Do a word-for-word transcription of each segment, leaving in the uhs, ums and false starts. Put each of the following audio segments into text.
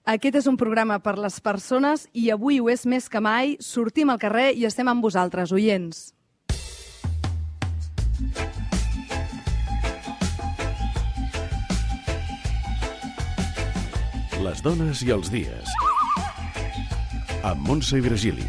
Aquest és un programa per les persones i avui ho és més que mai. Sortim al carrer i estem amb vosaltres, oients. Les dones i els dies. Amb Montse i Virgili.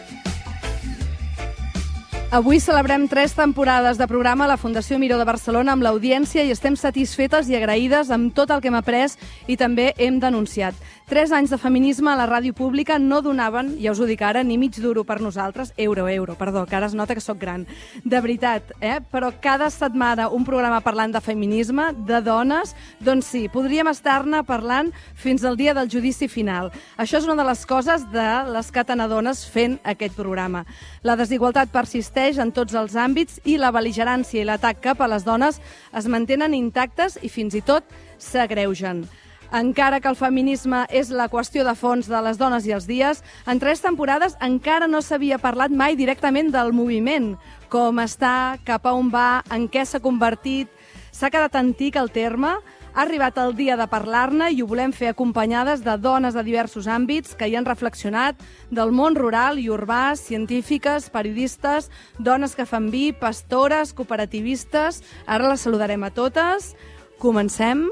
Avui celebrem tres temporades de programa a la Fundació Miró de Barcelona amb l'audiència i estem satisfetes i agraïdes amb tot el que hem après i també hem denunciat. Tres anys de feminisme a la ràdio pública no donaven, ja us ho dic ara, ni mig duro per nosaltres, euro, euro, perdó, que ara es nota que sóc gran. De veritat, eh? Però cada setmana un programa parlant de feminisme, de dones, doncs sí, podríem estar-ne parlant fins al dia del judici final. Això és una de les coses de les que te n'adones fent aquest programa. La desigualtat persisteix en tots els àmbits i la bel·ligerància i l'atac cap a les dones es mantenen intactes i fins i tot s'agreugen. Encara que el feminisme és la qüestió de fons de les dones i els dies, en tres temporades encara no s'havia parlat mai directament del moviment. Com està, cap a on va, en què s'ha convertit. S'ha quedat antic el terme. Ha arribat el dia de parlar-ne i ho volem fer acompanyades de dones de diversos àmbits que hi han reflexionat, del món rural i urbà, científiques, periodistes, dones que fan vi, pastores, cooperativistes. Ara les saludarem a totes. Comencem.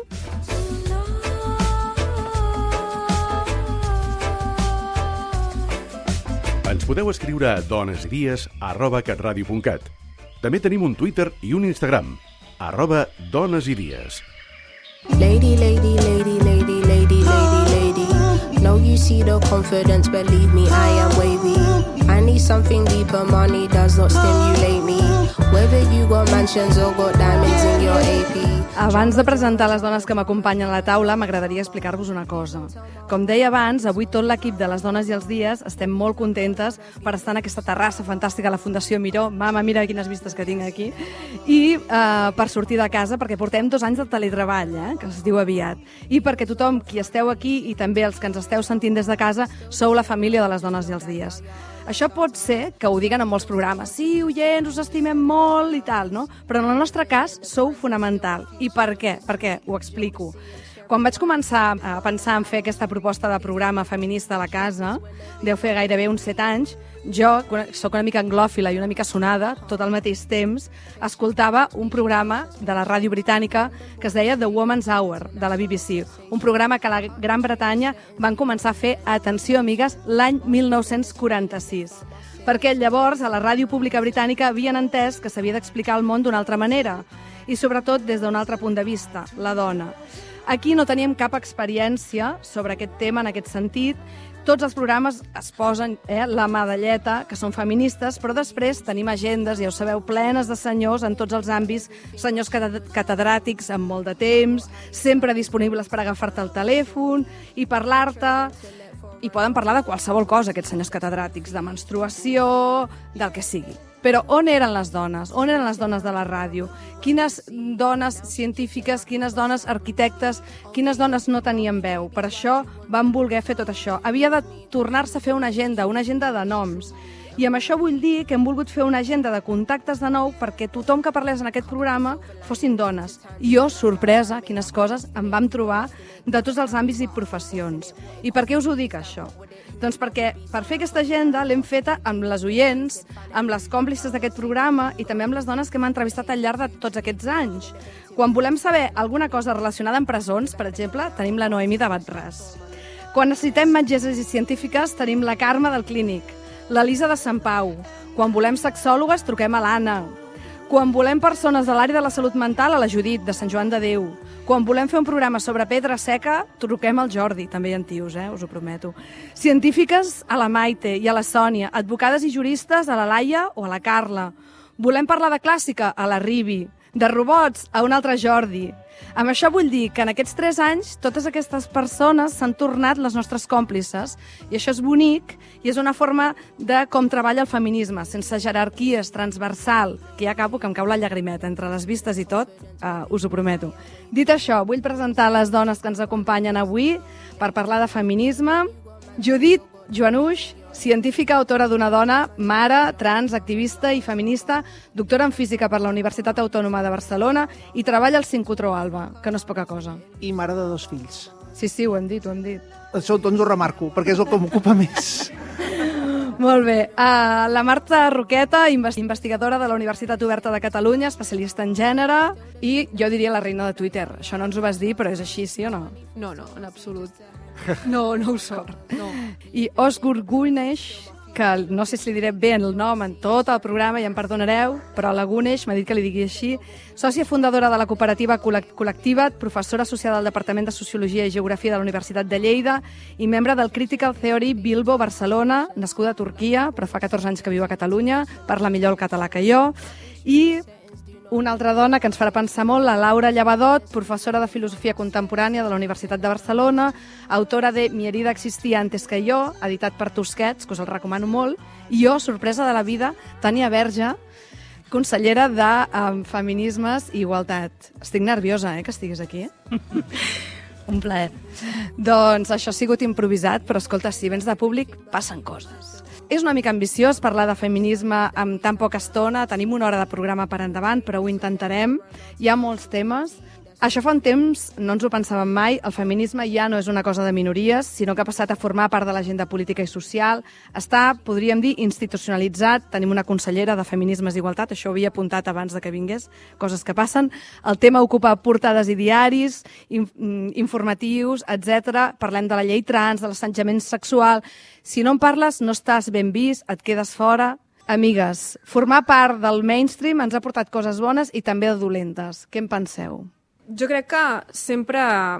Ens podeu escriure a donesidies arroba catradio punt cat. També tenim un Twitter i un Instagram, arroba donesidies. Lady, lady, lady, lady, lady, lady, lady. No, you see the confidence, believe me, I am wavy. I need something deeper, money does not stimulate me. Whether you got mansions or got diamonds in your A P. Abans de presentar les dones que m'acompanyen a la taula, m'agradaria explicar-vos una cosa. Com deia abans, avui tot l'equip de les dones i els dies estem molt contentes per estar en aquesta terrassa fantàstica a la Fundació Miró. Mama, mira quines vistes que tinc aquí. I eh, per sortir de casa, perquè portem dos anys de teletreball, eh, que es diu aviat. I perquè tothom qui esteu aquí i també els que ens esteu sentint des de casa sou la família de les dones i els dies. Això pot ser que ho diguen en molts programes. Sí, oients, us estimem molt i tal, no? Però en el nostre cas sou fonamental. I per què? Per què? Ho explico. Quan vaig començar a pensar en fer aquesta proposta de programa feminista a la casa, deu fer gairebé uns set anys, jo, sóc una mica anglòfila i una mica sonada, tot al mateix temps, escoltava un programa de la ràdio britànica que es deia The Woman's Hour, de la B B C, un programa que a la Gran Bretanya van començar a fer, atenció amigues, l'any mil nou-cents quaranta-sis. Perquè llavors a la ràdio pública britànica havien entès que s'havia d'explicar el món d'una altra manera i sobretot des d'un altre punt de vista, la dona. Aquí no teníem cap experiència sobre aquest tema en aquest sentit. Tots els programes es posen eh, la medalleta, que són feministes, però després tenim agendes, ja ho sabeu, plenes de senyors en tots els àmbits, senyors catedràtics amb molt de temps, sempre disponibles per agafar-te el telèfon i parlar-te. I poden parlar de qualsevol cosa, aquests senyors catedràtics, de menstruació, del que sigui. Però on eren les dones? On eren les dones de la ràdio? Quines dones científiques, quines dones arquitectes, quines dones no tenien veu? Per això van voler fer tot això. Havia de tornar-se a fer una agenda, una agenda de noms. I amb això vull dir que hem volgut fer una agenda de contactes de nou perquè tothom que parlés en aquest programa fossin dones. I jo, sorpresa, quines coses em vam trobar de tots els àmbits i professions. I per què us ho dic, això? Doncs perquè per fer aquesta agenda l'hem feta amb les oients, amb les còmplices d'aquest programa i també amb les dones que m'han entrevistat al llarg de tots aquests anys. Quan volem saber alguna cosa relacionada amb presons, per exemple, tenim la Noemi de Batràs. Quan necessitem metgesses i científiques, tenim la Carme del Clínic, l'Elisa de Sant Pau. Quan volem sexòlogues, truquem a l'Anna. Quan volem persones de l'àrea de la salut mental, a la Judit, de Sant Joan de Déu. Quan volem fer un programa sobre pedra seca, truquem al Jordi, també hi ha tios, eh? Us ho prometo. Científiques, a la Maite i a la Sònia. Advocades i juristes, a la Laia o a la Carla. Volem parlar de clàssica, a la Ribi. De robots, a un altre Jordi. Amb això vull dir que en aquests tres anys totes aquestes persones s'han tornat les nostres còmplices i això és bonic i és una forma de com treballa el feminisme, sense jerarquies, transversal, que ja acabo que em cau la llagrimeta entre les vistes i tot, uh, us ho prometo. Dit això, vull presentar les dones que ens acompanyen avui per parlar de feminisme. Judit Joanuix, científica, autora d'Una dona, mare, trans, activista i feminista, doctora en física per la Universitat Autònoma de Barcelona i treballa al Sincrotró Alba, que no és poca cosa. I mare de dos fills. Sí, sí, ho hem dit, ho hem dit. això doncs ho remarco, perquè és el que m'ocupa més. Molt bé. Uh, la Marta Roqueta, investigadora de la Universitat Oberta de Catalunya, especialista en gènere, i jo diria la reina de Twitter. Això no ens ho vas dir, però és així, sí o no? No, no, en absolut. No, no ho soc. No. I Osgur Gunesh, que no sé si li diré bé el nom en tot el programa, ja em perdonareu, però la Gunesh m'ha dit que li digui així, sòcia fundadora de la cooperativa col·lectiva, professora associada al Departament de Sociologia i Geografia de la Universitat de Lleida i membre del Critical Theory Bilbo Barcelona, nascuda a Turquia, però fa catorze anys que viu a Catalunya, parla millor el català que jo, i una altra dona que ens farà pensar molt, la Laura Llevadot, professora de Filosofia Contemporània de la Universitat de Barcelona, autora de Mi herida existía antes que yo, editat per Tusquets, que us el recomano molt, i jo, sorpresa de la vida, Tània Verge, consellera de um, Feminismes i Igualtat. Estic nerviosa, eh, que estiguis aquí. Un plaer. Doncs això ha sigut improvisat, però escolta, si vens de públic, passen coses. És una mica ambiciós parlar de feminisme amb tan poca estona, tenim una hora de programa per endavant, però ho intentarem. Hi ha molts temes. Això fa un temps, no ens ho pensàvem mai, el feminisme ja no és una cosa de minories, sinó que ha passat a formar part de l'agenda política i social. Està, podríem dir, institucionalitzat. Tenim una consellera de Feminismes i Igualtat, això ho havia apuntat abans de que vingués, coses que passen. El tema ocupa portades i diaris, informatius, etcètera. Parlem de la llei trans, de l'assetjament sexual. Si no en parles, no estàs ben vist, et quedes fora. Amigues, formar part del mainstream ens ha portat coses bones i també de dolentes. Què en penseu? Jo crec que sempre...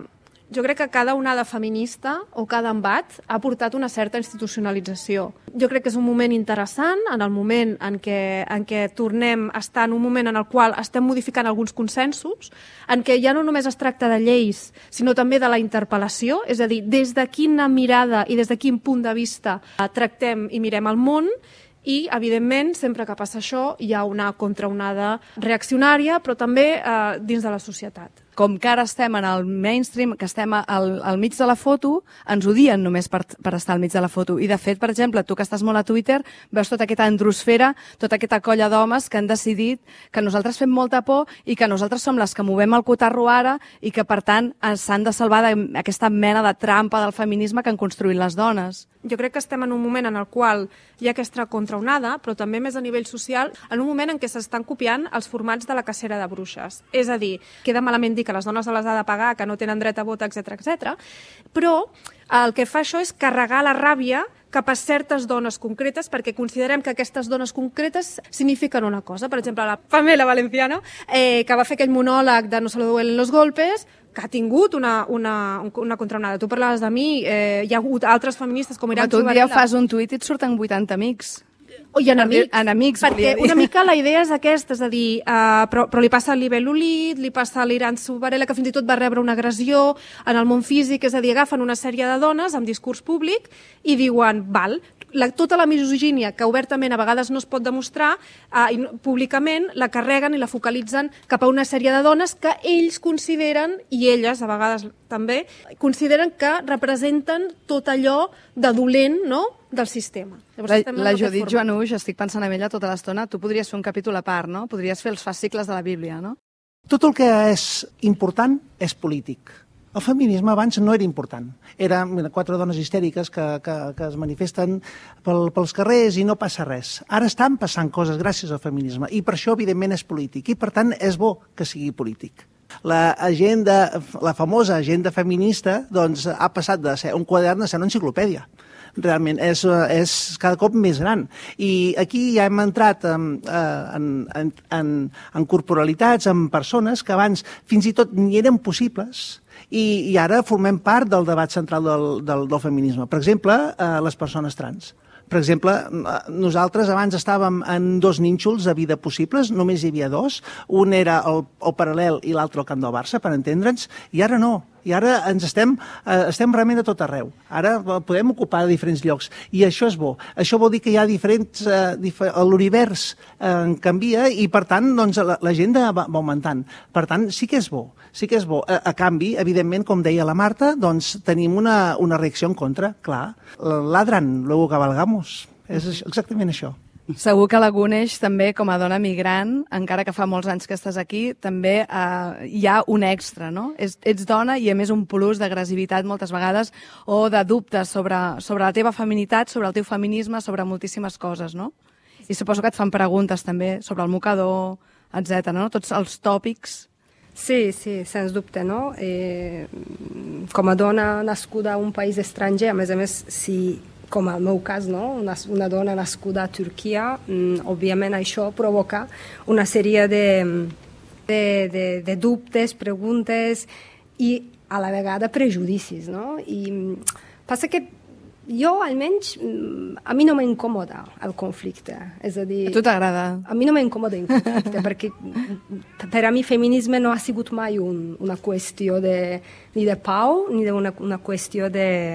Jo crec que cada onada feminista o cada embat ha portat una certa institucionalització. Jo crec que és un moment interessant, en el moment en què, en què tornem a estar en un moment en el qual estem modificant alguns consensos, en què ja no només es tracta de lleis, sinó també de la interpel·lació, és a dir, des de quina mirada i des de quin punt de vista tractem i mirem el món, i, evidentment, sempre que passa això, hi ha una contraonada reaccionària, però també eh, dins de la societat. Com que ara estem en el mainstream, que estem al, al mig de la foto, ens odien només per, per estar al mig de la foto. I, de fet, per exemple, tu que estàs molt a Twitter, veus tota aquesta androsfera, tota aquesta colla d'homes que han decidit que nosaltres fem molta por i que nosaltres som les que movem el cotarro ara i que, per tant, s'han de salvar d'aquesta mena de trampa del feminisme que han construït les dones. Jo crec que estem en un moment en el qual hi ha aquesta contraonada, però també més a nivell social, en un moment en què s'estan copiant els formats de la cacera de bruixes. És a dir, queda malament dir que les dones se les ha de pagar, que no tenen dret a vot, etcètera, etcètera. Però el que fa això és carregar la ràbia cap a certes dones concretes, perquè considerem que aquestes dones concretes signifiquen una cosa. Per exemple, la Pamela Valenciano, eh, que va fer aquell monòleg de No se lo duelen los golpes, que ha tingut una, una, una contraonada. Tu parlaves de mi, eh, hi ha hagut altres feministes com Iran Varela. Tu un dia fas un tuit i et surten vuitanta amics. O hi ha enemics, enemics perquè una mica la idea és aquesta, és a dir, uh, però, però li passa a l'Ibel Ulit, li passa a l'Iran Varela, que fins i tot va rebre una agressió en el món físic, és a dir, agafen una sèrie de dones amb discurs públic i diuen, val, la, tota la misogínia que obertament a vegades no es pot demostrar, uh, públicament la carreguen i la focalitzen cap a una sèrie de dones que ells consideren, i elles a vegades també, consideren que representen tot allò de dolent, no?, del sistema. Llavors, la la Judit Joanuix, estic pensant en ella tota l'estona, tu podries fer un capítol a part, no? Podries fer els fascicles de la Bíblia, no? Tot el que és important és polític. El feminisme abans no era important. Era mira, quatre dones histèriques que, que, que es manifesten pel, pels carrers i no passa res. Ara estan passant coses gràcies al feminisme i per això, evidentment, és polític i, per tant, és bo que sigui polític. La, agenda, la famosa agenda feminista doncs, ha passat de ser un quadern a ser una enciclopèdia. Realment és, és cada cop més gran. I aquí ja hem entrat en, en, en, en, en corporalitats, en persones que abans fins i tot ni eren possibles i, i ara formem part del debat central del, del, del feminisme. Per exemple, eh, les persones trans. Per exemple, nosaltres abans estàvem en dos nínxols de vida possibles, només hi havia dos, un era el, el Paral·lel i l'altre el Camp del Barça, per entendre'ns, i ara no. I ara ens estem, eh, estem realment a tot arreu. Ara podem ocupar diferents llocs i això és bo. Això vol dir que hi ha diferents... Eh, dif l'univers eh, canvia i, per tant, doncs, la, la gent va, va augmentant. Per tant, sí que és bo. Sí que és bo. A, a canvi, evidentment, com deia la Marta, doncs tenim una, una reacció en contra, clar. Ladran, luego cabalgamos. És exactament això. Segur que la Gunesh també, com a dona migrant, encara que fa molts anys que estàs aquí, també eh, hi ha un extra, no? Ets, ets dona i a més un plus d'agressivitat moltes vegades o de dubtes sobre, sobre la teva feminitat, sobre el teu feminisme, sobre moltíssimes coses, no? I suposo que et fan preguntes també sobre el mocador, etcètera, no? Tots els tòpics. Sí, sí, sens dubte, no? Eh, com a dona nascuda a un país estranger, a més a més, si, com al meu cas, no? una, una dona nascuda a Turquia, mm, òbviament això provoca una sèrie de, de, de, de dubtes, preguntes i a la vegada prejudicis, no? I passa que jo, almenys, a mi no m'incomoda el conflicte. És a dir... A tu t'agrada? A mi no m'incomoda el conflicte, perquè per a mi feminisme no ha sigut mai un, una qüestió de, ni de pau ni una, una qüestió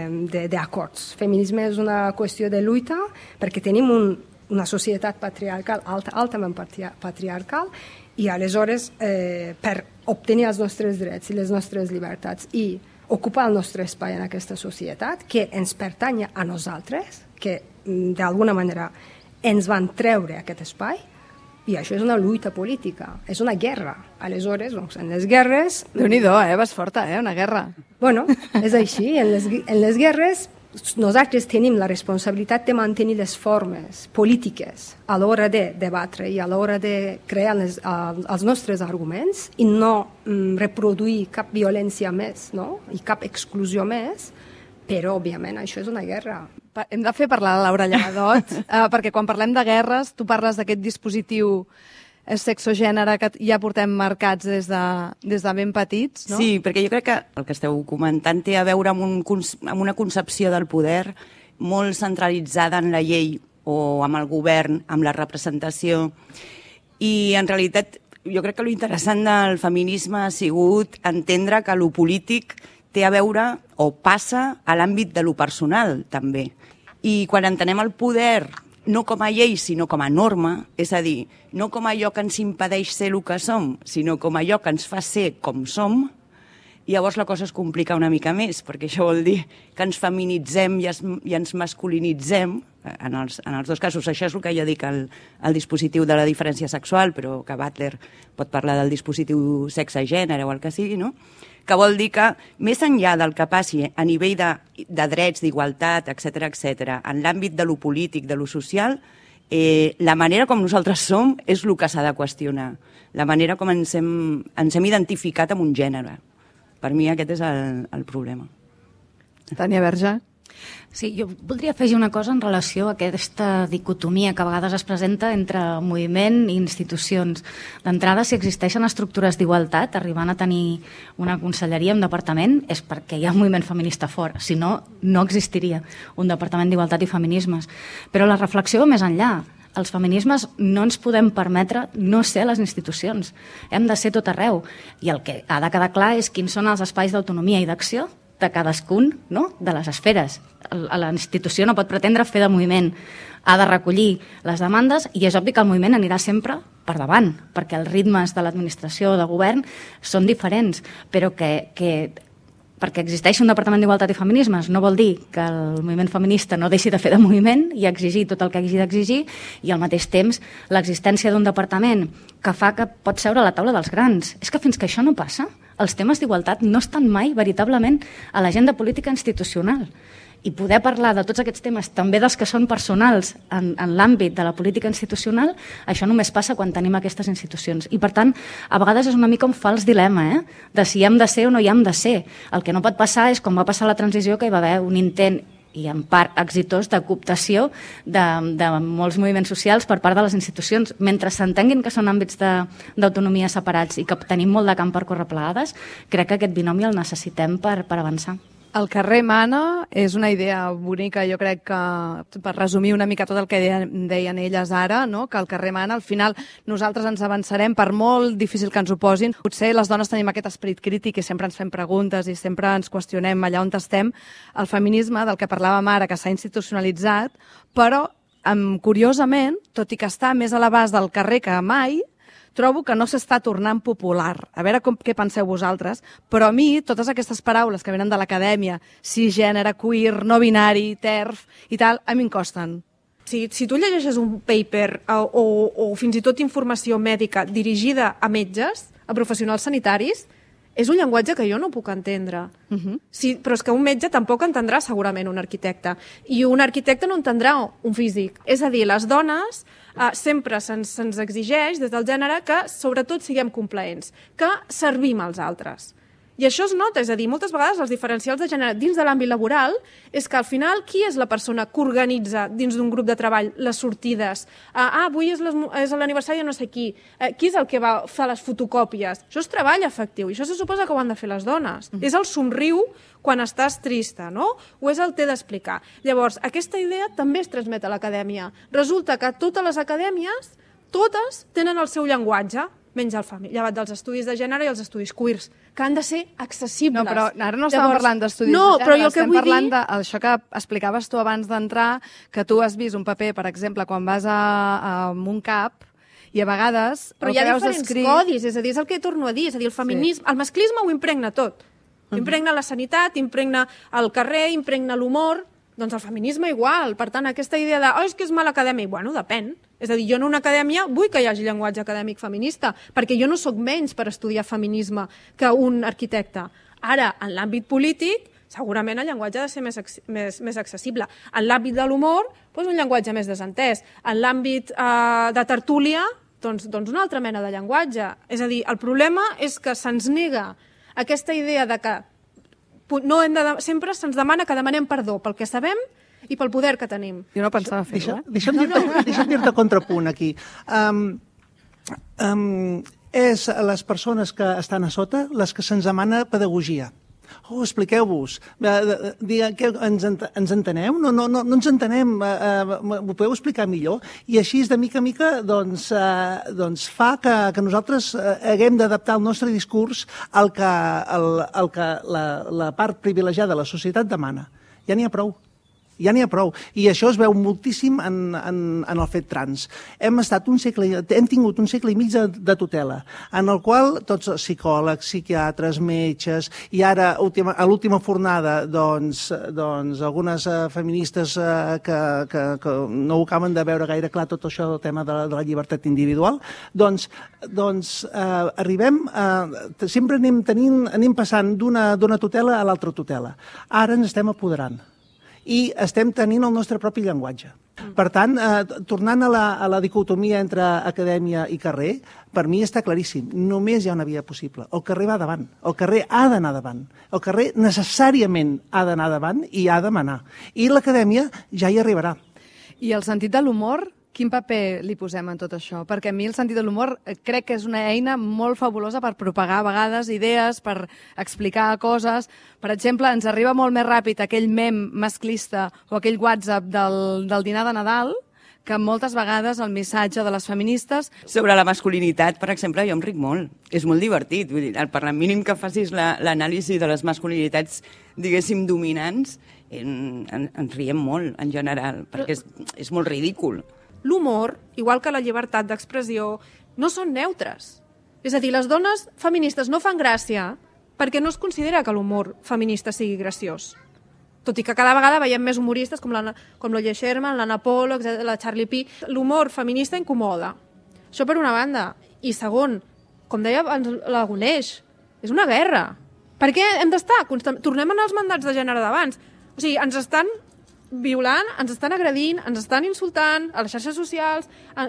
d'acords. Feminisme és una qüestió de lluita perquè tenim un, una societat patriarcal, alt, altament patriarcal, i aleshores eh, per obtenir els nostres drets i les nostres llibertats i ocupar el nostre espai en aquesta societat que ens pertany a nosaltres, que d'alguna manera ens van treure aquest espai, i això és una lluita política, és una guerra. Aleshores, doncs, en les guerres... Déu-n'hi-do, eh? Vas forta, eh? Una guerra. Bueno, és així. En les, en les guerres nosaltres tenim la responsabilitat de mantenir les formes polítiques a l'hora de debatre i a l'hora de crear les, uh, els nostres arguments i no um, reproduir cap violència més, no? I cap exclusió més, però, òbviament, això és una guerra. Hem de fer parlar a Laura Llamadot, uh, perquè quan parlem de guerres, tu parles d'aquest dispositiu sexogènere que ja portem marcats des de, des de ben petits, no? Sí, perquè jo crec que el que esteu comentant té a veure amb, un, amb una concepció del poder molt centralitzada en la llei o amb el govern, amb la representació. I, en realitat, jo crec que l'interessant del feminisme ha sigut entendre que lo polític té a veure o passa a l'àmbit de lo personal, també. I quan entenem el poder no com a llei, sinó com a norma, és a dir, no com allò que ens impedeix ser el que som, sinó com allò que ens fa ser com som, i llavors la cosa es complica una mica més, perquè això vol dir que ens feminitzem i, es, i ens masculinitzem, en els, en els dos casos. Això és el que jo dic al, al dispositiu de la diferència sexual, però que Butler pot parlar del dispositiu sexe-gènere o el que sigui, no? Que vol dir que, més enllà del que passi a nivell de, de drets, d'igualtat, etcètera, etcètera, en l'àmbit de lo polític, de lo social, eh, la manera com nosaltres som és el que s'ha de qüestionar. La manera com ens hem, ens hem identificat amb un gènere. Per mi aquest és el, el problema. Tània Verge? Sí, jo voldria afegir una cosa en relació a aquesta dicotomia que a vegades es presenta entre moviment i institucions. D'entrada, si existeixen estructures d'igualtat, arribant a tenir una conselleria, un departament, és perquè hi ha un moviment feminista fort. Si no, no existiria un departament d'igualtat i feminismes. Però la reflexió va més enllà. Els feminismes no ens podem permetre no ser a les institucions. Hem de ser tot arreu. I el que ha de quedar clar és quins són els espais d'autonomia i d'acció de cadascun, no?, de les esferes. La institució no pot pretendre fer de moviment, ha de recollir les demandes i és obvi que el moviment anirà sempre per davant, perquè els ritmes de l'administració o de govern són diferents, però que, que perquè existeixi un departament d'igualtat i feminismes no vol dir que el moviment feminista no deixi de fer de moviment i exigir tot el que hagi d'exigir, i al mateix temps l'existència d'un departament que fa que pot seure a la taula dels grans. És que fins que això no passa, els temes d'igualtat no estan mai veritablement a l'agenda política institucional. I poder parlar de tots aquests temes, també dels que són personals en, en l'àmbit de la política institucional, això només passa quan tenim aquestes institucions. I, per tant, a vegades és una mica un fals dilema, eh? de si hi hem de ser o no hi hem de ser. El que no pot passar és, com va passar a la transició, que hi va haver un intent i en part exitós de cooptació de, de molts moviments socials per part de les institucions. Mentre s'entenguin que són àmbits d'autonomia separats i que tenim molt de camp per córrer plegades, crec que aquest binomi el necessitem per, per avançar. El carrer mana és una idea bonica, jo crec que, per resumir una mica tot el que deien, deien elles ara, no? Que el carrer mana, al final nosaltres ens avançarem, per molt difícil que ens ho posin. Potser les dones tenim aquest esperit crític i sempre ens fem preguntes i sempre ens qüestionem allà on estem. El feminisme, del que parlàvem ara, que s'ha institucionalitzat, però, um, curiosament, tot i que està més a l'abast del carrer que mai, trobo que no s'està tornant popular. A veure com, què penseu vosaltres, però a mi totes aquestes paraules que venen de l'acadèmia, cisgènere, queer, no binari, TERF i tal, a mi em costen. Si, si tu llegeixes un paper o, o, o fins i tot informació mèdica dirigida a metges, a professionals sanitaris, és un llenguatge que jo no puc entendre. Uh-huh. Sí, però és que un metge tampoc entendrà segurament un arquitecte. I un arquitecte no entendrà un físic. És a dir, les dones eh, sempre se'ns se'ns exigeix des del gènere que sobretot siguem complaents, que servim als altres. I això es nota, és a dir, moltes vegades els diferencials de gènere dins de l'àmbit laboral és que al final qui és la persona que organitza dins d'un grup de treball les sortides? Ah, avui és l'aniversari de no sé qui. Eh, qui és el que va fer les fotocòpies? Això és treball efectiu i això se suposa que ho han de fer les dones. Mm. És el somriu quan estàs trista, no? O és el t'he d'explicar. Llavors, aquesta idea també es transmet a l'acadèmia. Resulta que totes les acadèmies, totes tenen el seu llenguatge, menys el famili, llevat dels estudis de gènere i els estudis queers, que han de ser accessibles. No, però ara no estàvem Llavors, parlant d'estudis no, de gènere, però jo estem que vull parlant dir... d'això que explicaves tu abans d'entrar, que tu has vist un paper, per exemple, quan vas a, a un CAP, i a vegades... Però hi ha diferents escrit... codis, és a dir, és el que torno a dir, és a dir, el feminisme, sí. El masclisme ho impregna tot. Uh-huh. Impregna la sanitat, impregna el carrer, impregna l'humor, doncs el feminisme igual. Per tant, aquesta idea de, oh, és que és mal acadèmic, bueno, depèn. És a dir, jo en una acadèmia vull que hi hagi llenguatge acadèmic feminista, perquè jo no sóc menys per estudiar feminisme que un arquitecte. Ara, en l'àmbit polític, segurament el llenguatge ha de ser més, més, més accessible. En l'àmbit de l'humor, doncs un llenguatge més desentès. En l'àmbit eh, de tertúlia, doncs, doncs una altra mena de llenguatge. És a dir, el problema és que se'ns nega aquesta idea de que no hem de, sempre se'ns demana que demanem perdó pel que sabem i pel poder que tenim. Jo no pensava fer-ho, eh? Deixa'm dir-te no, no. deixa dir contrapunt aquí. Um, um, és les persones que estan a sota les que se'ns demana pedagogia. Oh, expliqueu-vos. Que ens, ens enteneu? No, no, no, no ens entenem. Uh, M'ho podeu explicar millor? I així, de mica a mica, doncs, uh, doncs fa que, que nosaltres uh, haguem d'adaptar el nostre discurs al que, al, al que la, la part privilegiada de la societat demana. Ja n'hi ha prou. Ja n'hi ha prou. I això es veu moltíssim en, en, en el fet trans. Hem estat un segle, hem tingut un segle i mig de, de tutela, en el qual tots psicòlegs, psiquiatres, metges, i ara última, a l'última fornada, doncs, doncs algunes uh, feministes uh, que, que, que no ho acaben de veure gaire clar tot això del tema de la, de la llibertat individual, doncs, doncs uh, arribem, uh, sempre anem, tenint, anem passant d'una tutela a l'altra tutela. Ara ens estem apoderant i estem tenint el nostre propi llenguatge. Per tant, eh, tornant a la, a la dicotomia entre acadèmia i carrer, per mi està claríssim, només hi ha una via possible. El carrer va davant, el carrer ha d'anar davant, el carrer necessàriament ha d'anar davant i ha de manar. I l'acadèmia ja hi arribarà. I el sentit de l'humor, quin paper li posem en tot això? Perquè a mi el sentit de l'humor crec que és una eina molt fabulosa per propagar a vegades idees, per explicar coses. Per exemple, ens arriba molt més ràpid aquell mem masclista o aquell WhatsApp del, del dinar de Nadal, que moltes vegades el missatge de les feministes... Sobre la masculinitat, per exemple, jo em ric molt. És molt divertit. Vull dir, per la mínim que facis l'anàlisi la, de les masculinitats, diguéssim, dominants, en, en, ens riem molt, en general, perquè és, és molt ridícul. L'humor, igual que la llibertat d'expressió, no són neutres. És a dir, les dones feministes no fan gràcia perquè no es considera que l'humor feminista sigui graciós. Tot i que cada vegada veiem més humoristes com la, com l'Olle Sherman, l'Anna Pollock, la Charlie P. L'humor feminista incomoda. Això per una banda. I segon, com deia l'Agoneix, és una guerra. Per què hem d'estar? Tornem als mandats de gènere d'abans. O sigui, ens estan violant, ens estan agredint, ens estan insultant a les xarxes socials,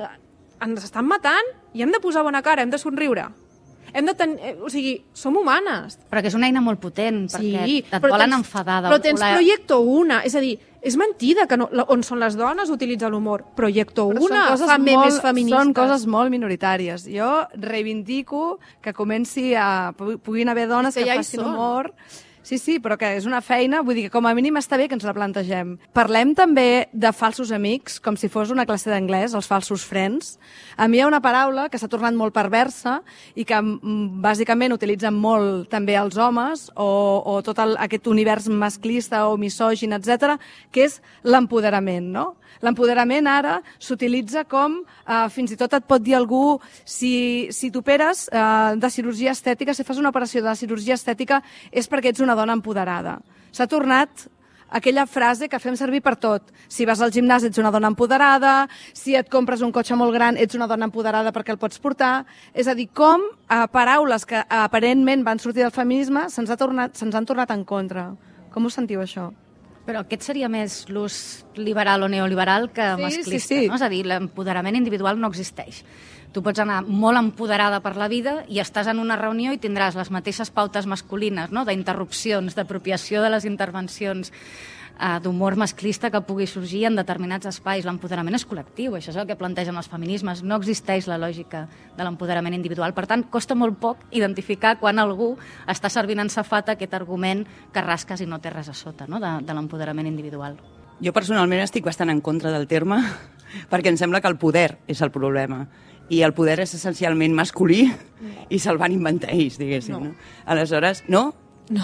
ens estan matant i hem de posar bona cara, hem de somriure. Hem de tenir, o sigui, som humanes. Però que és una eina molt potent, perquè sí, et volen tens, enfadar. Però tens la... Proyecto Una, és a dir, és mentida que no, on són les dones utilitza l'humor. Proyecto Una fa memes feministes. Són coses molt minoritàries. Jo reivindico que comenci a... puguin haver dones que, que ja facin humor... Sí, sí, però que és una feina, vull dir que com a mínim està bé que ens la plantegem. Parlem també de falsos amics, com si fos una classe d'anglès, els falsos friends. A mi hi ha una paraula que s'ha tornat molt perversa i que bàsicament utilitzen molt també els homes o, o tot el, aquest univers masclista o misògin, etcètera, que és l'empoderament, no? L'empoderament ara s'utilitza com, eh, fins i tot et pot dir algú, si, si t'operes eh, de cirurgia estètica, si fas una operació de cirurgia estètica, és perquè ets una dona empoderada. S'ha tornat aquella frase que fem servir per tot. Si vas al gimnàs ets una dona empoderada, si et compres un cotxe molt gran ets una dona empoderada perquè el pots portar. És a dir, com a paraules que aparentment van sortir del feminisme se'ns ha tornat, se'ns han tornat en contra. Com us sentiu això? Però aquest seria més l'ús liberal o neoliberal que sí, masclista. Sí, sí. No? És a dir, l'empoderament individual no existeix. Tu pots anar molt empoderada per la vida i estàs en una reunió i tindràs les mateixes pautes masculines, no? D'interrupcions, d'apropiació de les intervencions, eh, d'humor masclista que pugui sorgir en determinats espais. L'empoderament és col·lectiu, això és el que plantegen els feminismes. No existeix la lògica de l'empoderament individual. Per tant, costa molt poc identificar quan algú està servint en safata aquest argument que rasques i no té res a sota, no? de, de l'empoderament individual. Jo personalment estic bastant en contra del terme perquè em sembla que el poder és el problema. I el poder és essencialment masculí i se'l van inventar ells, diguéssim. No. No? Aleshores, no? No.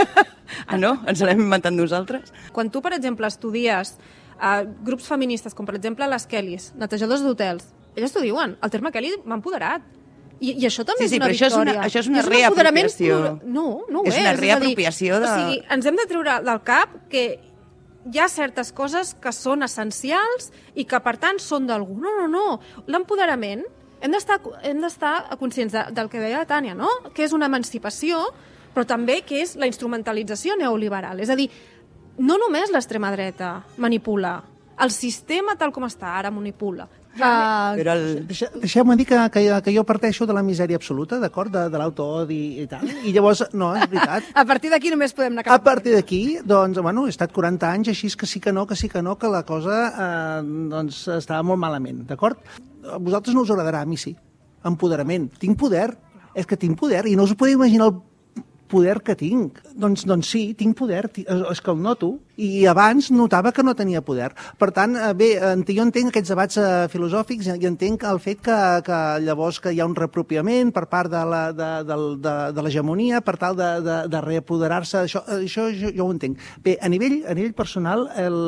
Ah, no? Ens l'hem inventat nosaltres? Quan tu, per exemple, estudies uh, grups feministes, com per exemple les Kellys, netejadors d'hotels, elles t'ho diuen, el terme Kelly m'ha empoderat. I, I això també sí, sí, és una victòria. victòria. Això és una, això és una reapropiació. No, no ho és. És una reapropiació de... O sigui, ens hem de treure del cap que hi ha certes coses que són essencials i que, per tant, són d'algú. No, no, no. L'empoderament, hem d'estar hem d'estar conscients de, del que deia la Tània, no? Que és una emancipació, però també que és la instrumentalització neoliberal. És a dir, no només l'extrema dreta manipula, el sistema tal com està ara manipula. Uh, Però el... Deixa, Deixeu-me dir que, que, que jo parteixo de la misèria absoluta, d'acord? De, de l'autoodi i tal. I llavors, no, és veritat. A partir d'aquí només podem anar cap A partir d'aquí, doncs, bueno, he estat quaranta anys així que sí que no, que sí que no, que la cosa eh, doncs, estava molt malament, d'acord? A vosaltres no us agradarà, a mi sí. Empoderament. Tinc poder. És que tinc poder i no us podeu imaginar el poder que tinc. Doncs, doncs sí, tinc poder, és que el noto, i abans notava que no tenia poder. Per tant, bé, jo entenc aquests debats filosòfics i entenc el fet que, que llavors que hi ha un reapropiament per part de la, de, de, de, de l'hegemonia per tal de, de, de reapoderar-se, això, això jo, jo ho entenc. Bé, a nivell, a nivell personal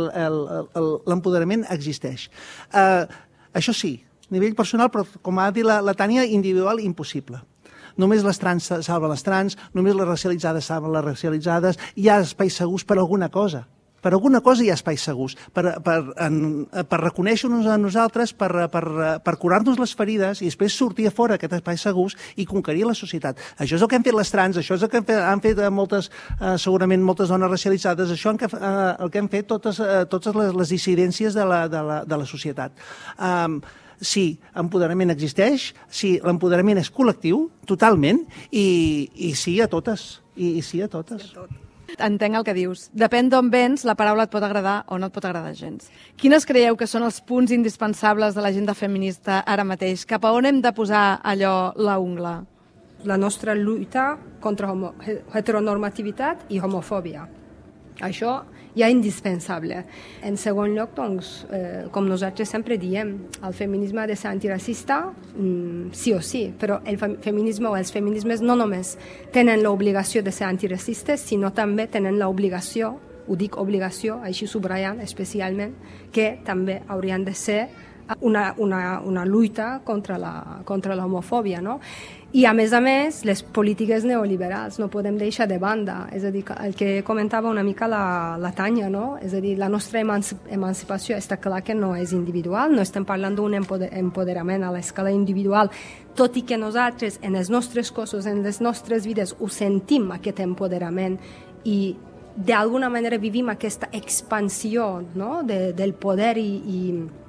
l'empoderament existeix. Uh, això sí, a nivell personal, però com ha dit la, la Tània, individual, impossible. Només les trans salven les trans, només les racialitzades salven les racialitzades, hi ha espais segurs per alguna cosa. Per alguna cosa hi ha espais segurs, per, per, en, per reconèixer-nos a nosaltres, per, per, per curar-nos les ferides i després sortir a fora aquests espais segurs i conquerir la societat. Això és el que han fet les trans, això és el que han fet, han fet moltes, eh, segurament moltes dones racialitzades, això és eh, el que han fet totes, eh, totes les, les dissidències de la, de la, de la societat. Um, Sí, empoderament existeix, sí, l'empoderament és col·lectiu, totalment, i, i sí a totes, i, i sí a totes. Entenc el que dius. Depèn d'on vens, la paraula et pot agradar o no et pot agradar gens. Quines creieu que són els punts indispensables de l'agenda feminista ara mateix? Cap a on hem de posar allò, la ungla? La nostra lluita contra homo heteronormativitat i homofòbia. Això ja és indispensable. En segon lloc, doncs, eh, com nosaltres sempre diem, el feminisme ha de ser antiracista, mm, sí o sí, però el feminisme o els feminismes no només tenen l'obligació de ser antiracistes, sinó també tenen l'obligació, ho dic obligació, així subratllant especialment, que també haurien de ser una, una, una lluita contra la, contra l'homofòbia, no? I, a més a més, les polítiques neoliberals no podem deixar de banda. És a dir, el que comentava una mica la, la Tània, no? És a dir, la nostra emancipació està clar que no és individual, no estem parlant d'un empoderament a l'escala individual, tot i que nosaltres, en els nostres cossos, en les nostres vides, ho sentim, aquest empoderament, i d'alguna manera vivim aquesta expansió, no? de, del poder i, i,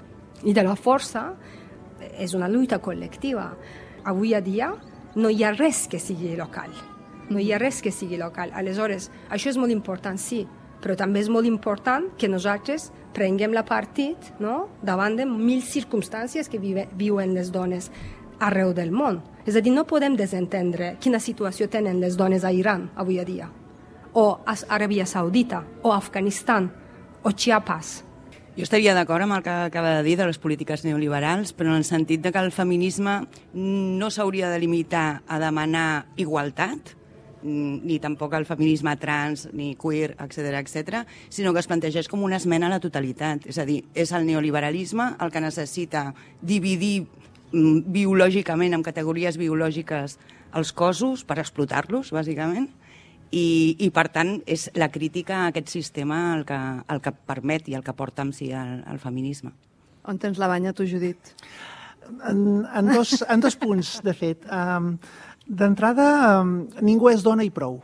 i de la força. És una lluita col·lectiva. Avui a dia no hi ha res que sigui local. No hi ha res que sigui local. Aleshores, això és molt important, sí, però també és molt important que nosaltres prenguem la partit, no? Davant de mil circumstàncies que vive, viuen les dones arreu del món. És a dir, no podem desentendre quina situació tenen les dones a Iran avui a dia, o a Aràbia Saudita, o a Afganistan, o Chiapas. Jo estaria d'acord amb el que acaba de dir de les polítiques neoliberals, però en el sentit de que el feminisme no s'hauria de limitar a demanar igualtat, ni tampoc el feminisme trans, ni queer, etcètera, etcètera, sinó que es plantegés com una esmena a la totalitat. És a dir, és el neoliberalisme el que necessita dividir biològicament, en categories biològiques, els cossos per explotar-los, bàsicament, I, i per tant és la crítica a aquest sistema el que, el que permet i el que porta amb si el, el feminisme. On tens la banya, tu, Judit? En, en, dos, en dos punts, de fet. Um, D'entrada, um, ningú és dona i prou.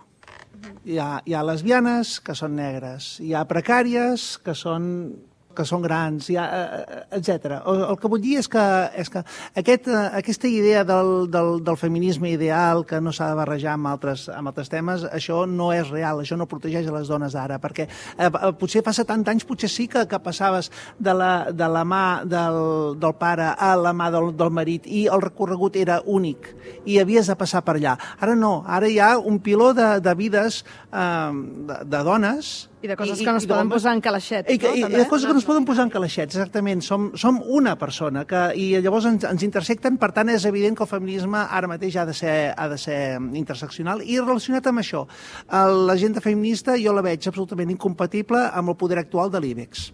Hi ha, hi ha lesbianes que són negres, hi ha precàries que són, que són grans, hi ha, etcètera. El, el que vull dir és que, és que aquest, aquesta idea del, del, del feminisme ideal que no s'ha de barrejar amb altres, amb altres temes, això no és real, això no protegeix a les dones ara, perquè eh, potser fa setanta anys, potser sí que, que passaves de la, de la mà del, del pare a la mà del, del marit i el recorregut era únic i havies de passar per allà. Ara no, ara hi ha un piló de, de vides eh, de, de dones i de coses I, que no es poden dones, posar en calaixets, i, no? I, i de coses que no es poden posar en calaixets, exactament. Som, som una persona que, i llavors ens, ens intersecten, per tant és evident que el feminisme ara mateix ha de ser, ha de ser interseccional. I relacionat amb això, l'agenda feminista jo la veig absolutament incompatible amb el poder actual de l'IBEX.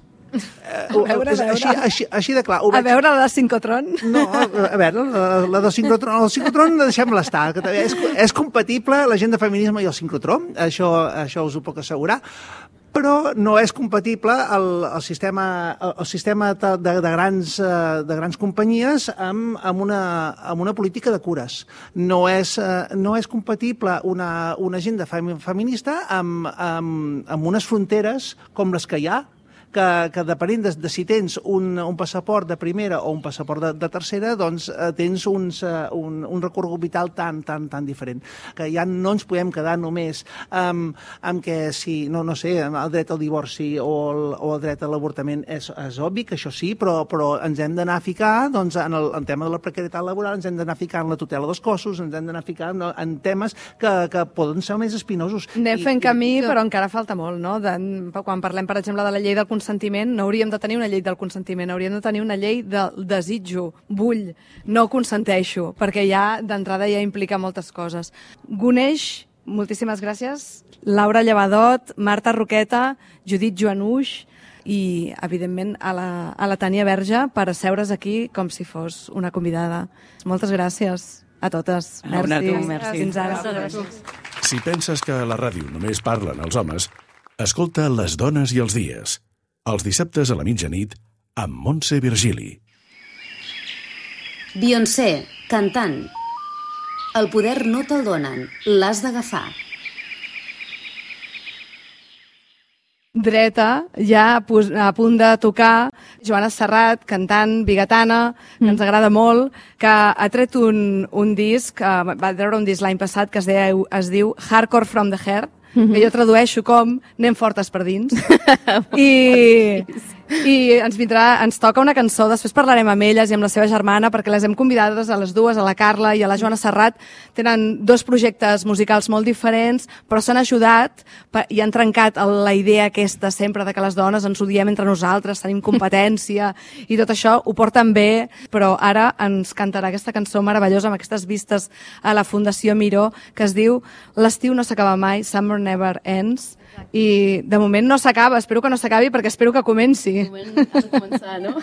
A veure, a veure. Així, així, així de clar. A veure la de Sincotron? No, a veure, la, la de Sincotron, el Sincotron deixem-la estar, que és, és compatible l'agenda feminisme i el Sincotron, això, això us ho puc assegurar, però no és compatible el, el sistema, el sistema de, de, grans, de grans companyies amb, amb, una, amb una política de cures. No és, no és compatible una, una agenda feminista amb, amb, amb unes fronteres com les que hi ha, que, que depenent de, de si tens un, un passaport de primera o un passaport de, de tercera, doncs eh, tens uns, uh, un, un recorregut vital tan, tan, tan diferent. Que ja no ens podem quedar només amb, amb que si, no, no sé, el dret al divorci o el, o el dret a l'avortament és, és obvi que això sí, però, però ens hem d'anar a ficar doncs, en el en tema de la precarietat laboral, ens hem d'anar a ficar en la tutela dels cossos, ens hem d'anar a ficar en, en temes que, que poden ser més espinosos. Anem fent I, camí, i... però encara falta molt, no? De, quan parlem, per exemple, de la llei del consentiment, no hauríem de tenir una llei del consentiment, hauríem de tenir una llei del desitjo, vull, no consenteixo, perquè ja d'entrada ja implica moltes coses. Guneix, moltíssimes gràcies. Laura Llevadot, Marta Roqueta, Judit Joanuix i, evidentment, a la, a la Tània Verge per asseure's aquí com si fos una convidada. Moltes gràcies a totes. Merci. Tu, merci. Fins ara. Si penses que a la ràdio només parlen els homes, escolta Les dones i els dies. Els dissabtes a la mitjanit amb Montse Virgili. Beyoncé, cantant. El poder no te'l donen, l'has d'agafar. Dreta, ja a punt de tocar, Joana Serrat, cantant bigatana, que ens agrada molt, que ha tret un, un disc, va treure un disc l'any passat que es, deu, es diu Hardcore from the Heart, que jo tradueixo com anem fortes per dins. I, i ens vindrà, ens toca una cançó, després parlarem amb elles i amb la seva germana, perquè les hem convidades a les dues, a la Carla i a la Joana Serrat. Tenen dos projectes musicals molt diferents, però s'han ajudat i han trencat la idea aquesta sempre de que les dones ens odiem entre nosaltres, tenim competència i tot això, ho porten bé, però ara ens cantarà aquesta cançó meravellosa amb aquestes vistes a la Fundació Miró, que es diu L'estiu no s'acaba mai, Summer Never Ends, i de moment no s'acaba, espero que no s'acabi perquè espero que comenci. De moment ha de començar, no?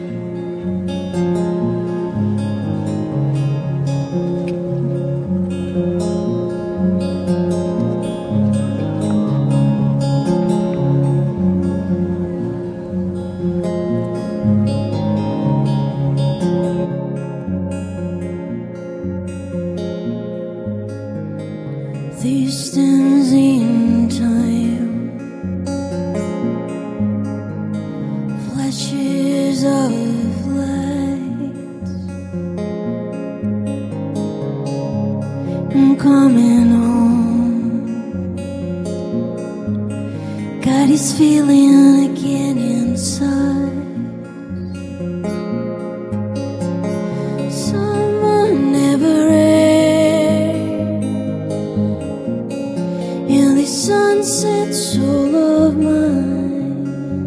These stands in time, flashes of light. I'm coming home. Got this feeling again inside. Summer never ends. In the sunset soul of mine,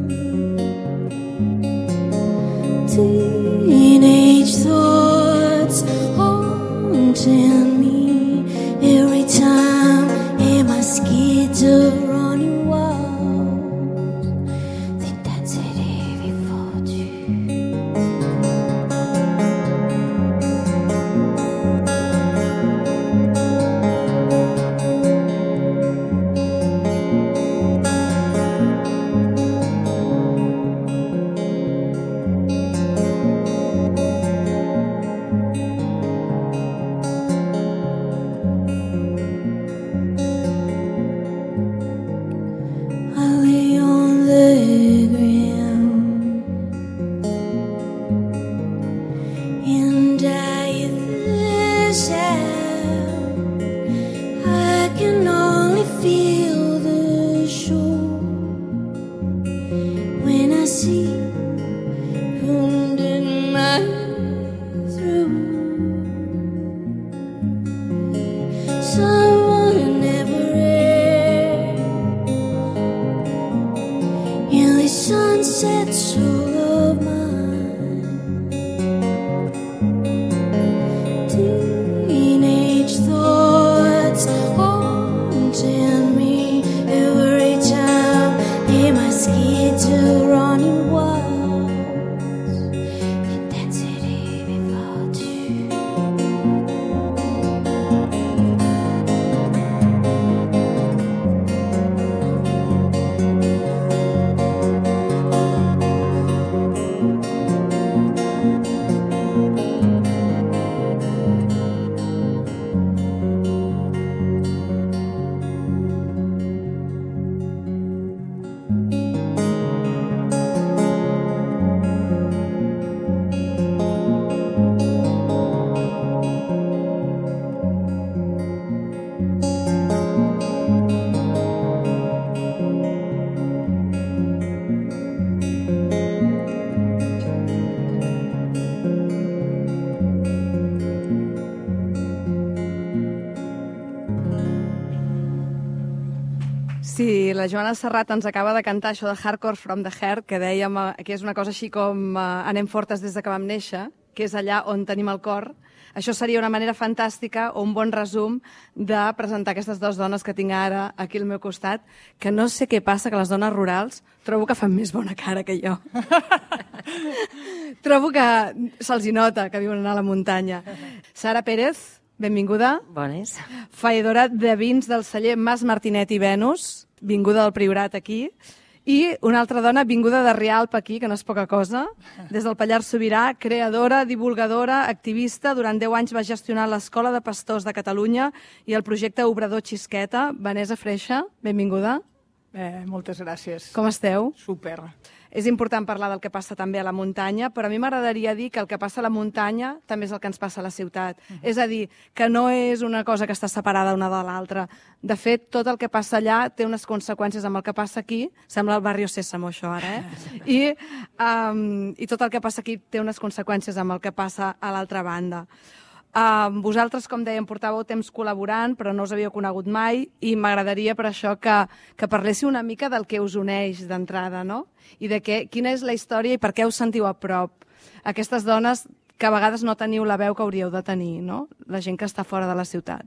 teenage thoughts haunting me every time. Am I scared of running wild? see wound in my throat. Someone never ends in the sunset soul of mine. Teenage thoughts haunting me every time they my skin to running wild. Intensity without you. Sí, la Joana Serrat ens acaba de cantar això de Hardcore from the Heart, que dèiem eh, que és una cosa així com eh, anem fortes des de que vam néixer, que és allà on tenim el cor. Això seria una manera fantàstica o un bon resum de presentar aquestes dues dones que tinc ara aquí al meu costat, que no sé què passa, que les dones rurals trobo que fan més bona cara que jo. Trobo que se'ls hi nota que viuen a la muntanya. Sara Pérez, benvinguda. Bones. Faedora de vins del celler Mas Martinet i Venus, vinguda del Priorat aquí. I una altra dona vinguda de Rialp aquí, que no és poca cosa, des del Pallars Sobirà, creadora, divulgadora, activista. Durant deu anys va gestionar l'Escola de Pastors de Catalunya i el projecte Obrador Xisqueta. Vanessa Freixa, benvinguda. Eh, moltes gràcies. Com esteu? Super. És important parlar del que passa també a la muntanya, però a mi m'agradaria dir que el que passa a la muntanya també és el que ens passa a la ciutat. Uh-huh. És a dir, que no és una cosa que està separada una de l'altra. De fet, tot el que passa allà té unes conseqüències amb el que passa aquí. Sembla el barri Sésamo, això, ara, eh? I, um, I tot el que passa aquí té unes conseqüències amb el que passa a l'altra banda. Uh, vosaltres, com dèiem, portàveu temps col·laborant, però no us havíeu conegut mai, i m'agradaria per això que, que parléssiu una mica del que us uneix d'entrada, no? I de què, quina és la història i per què us sentiu a prop. Aquestes dones que a vegades no teniu la veu que hauríeu de tenir, no? La gent que està fora de la ciutat.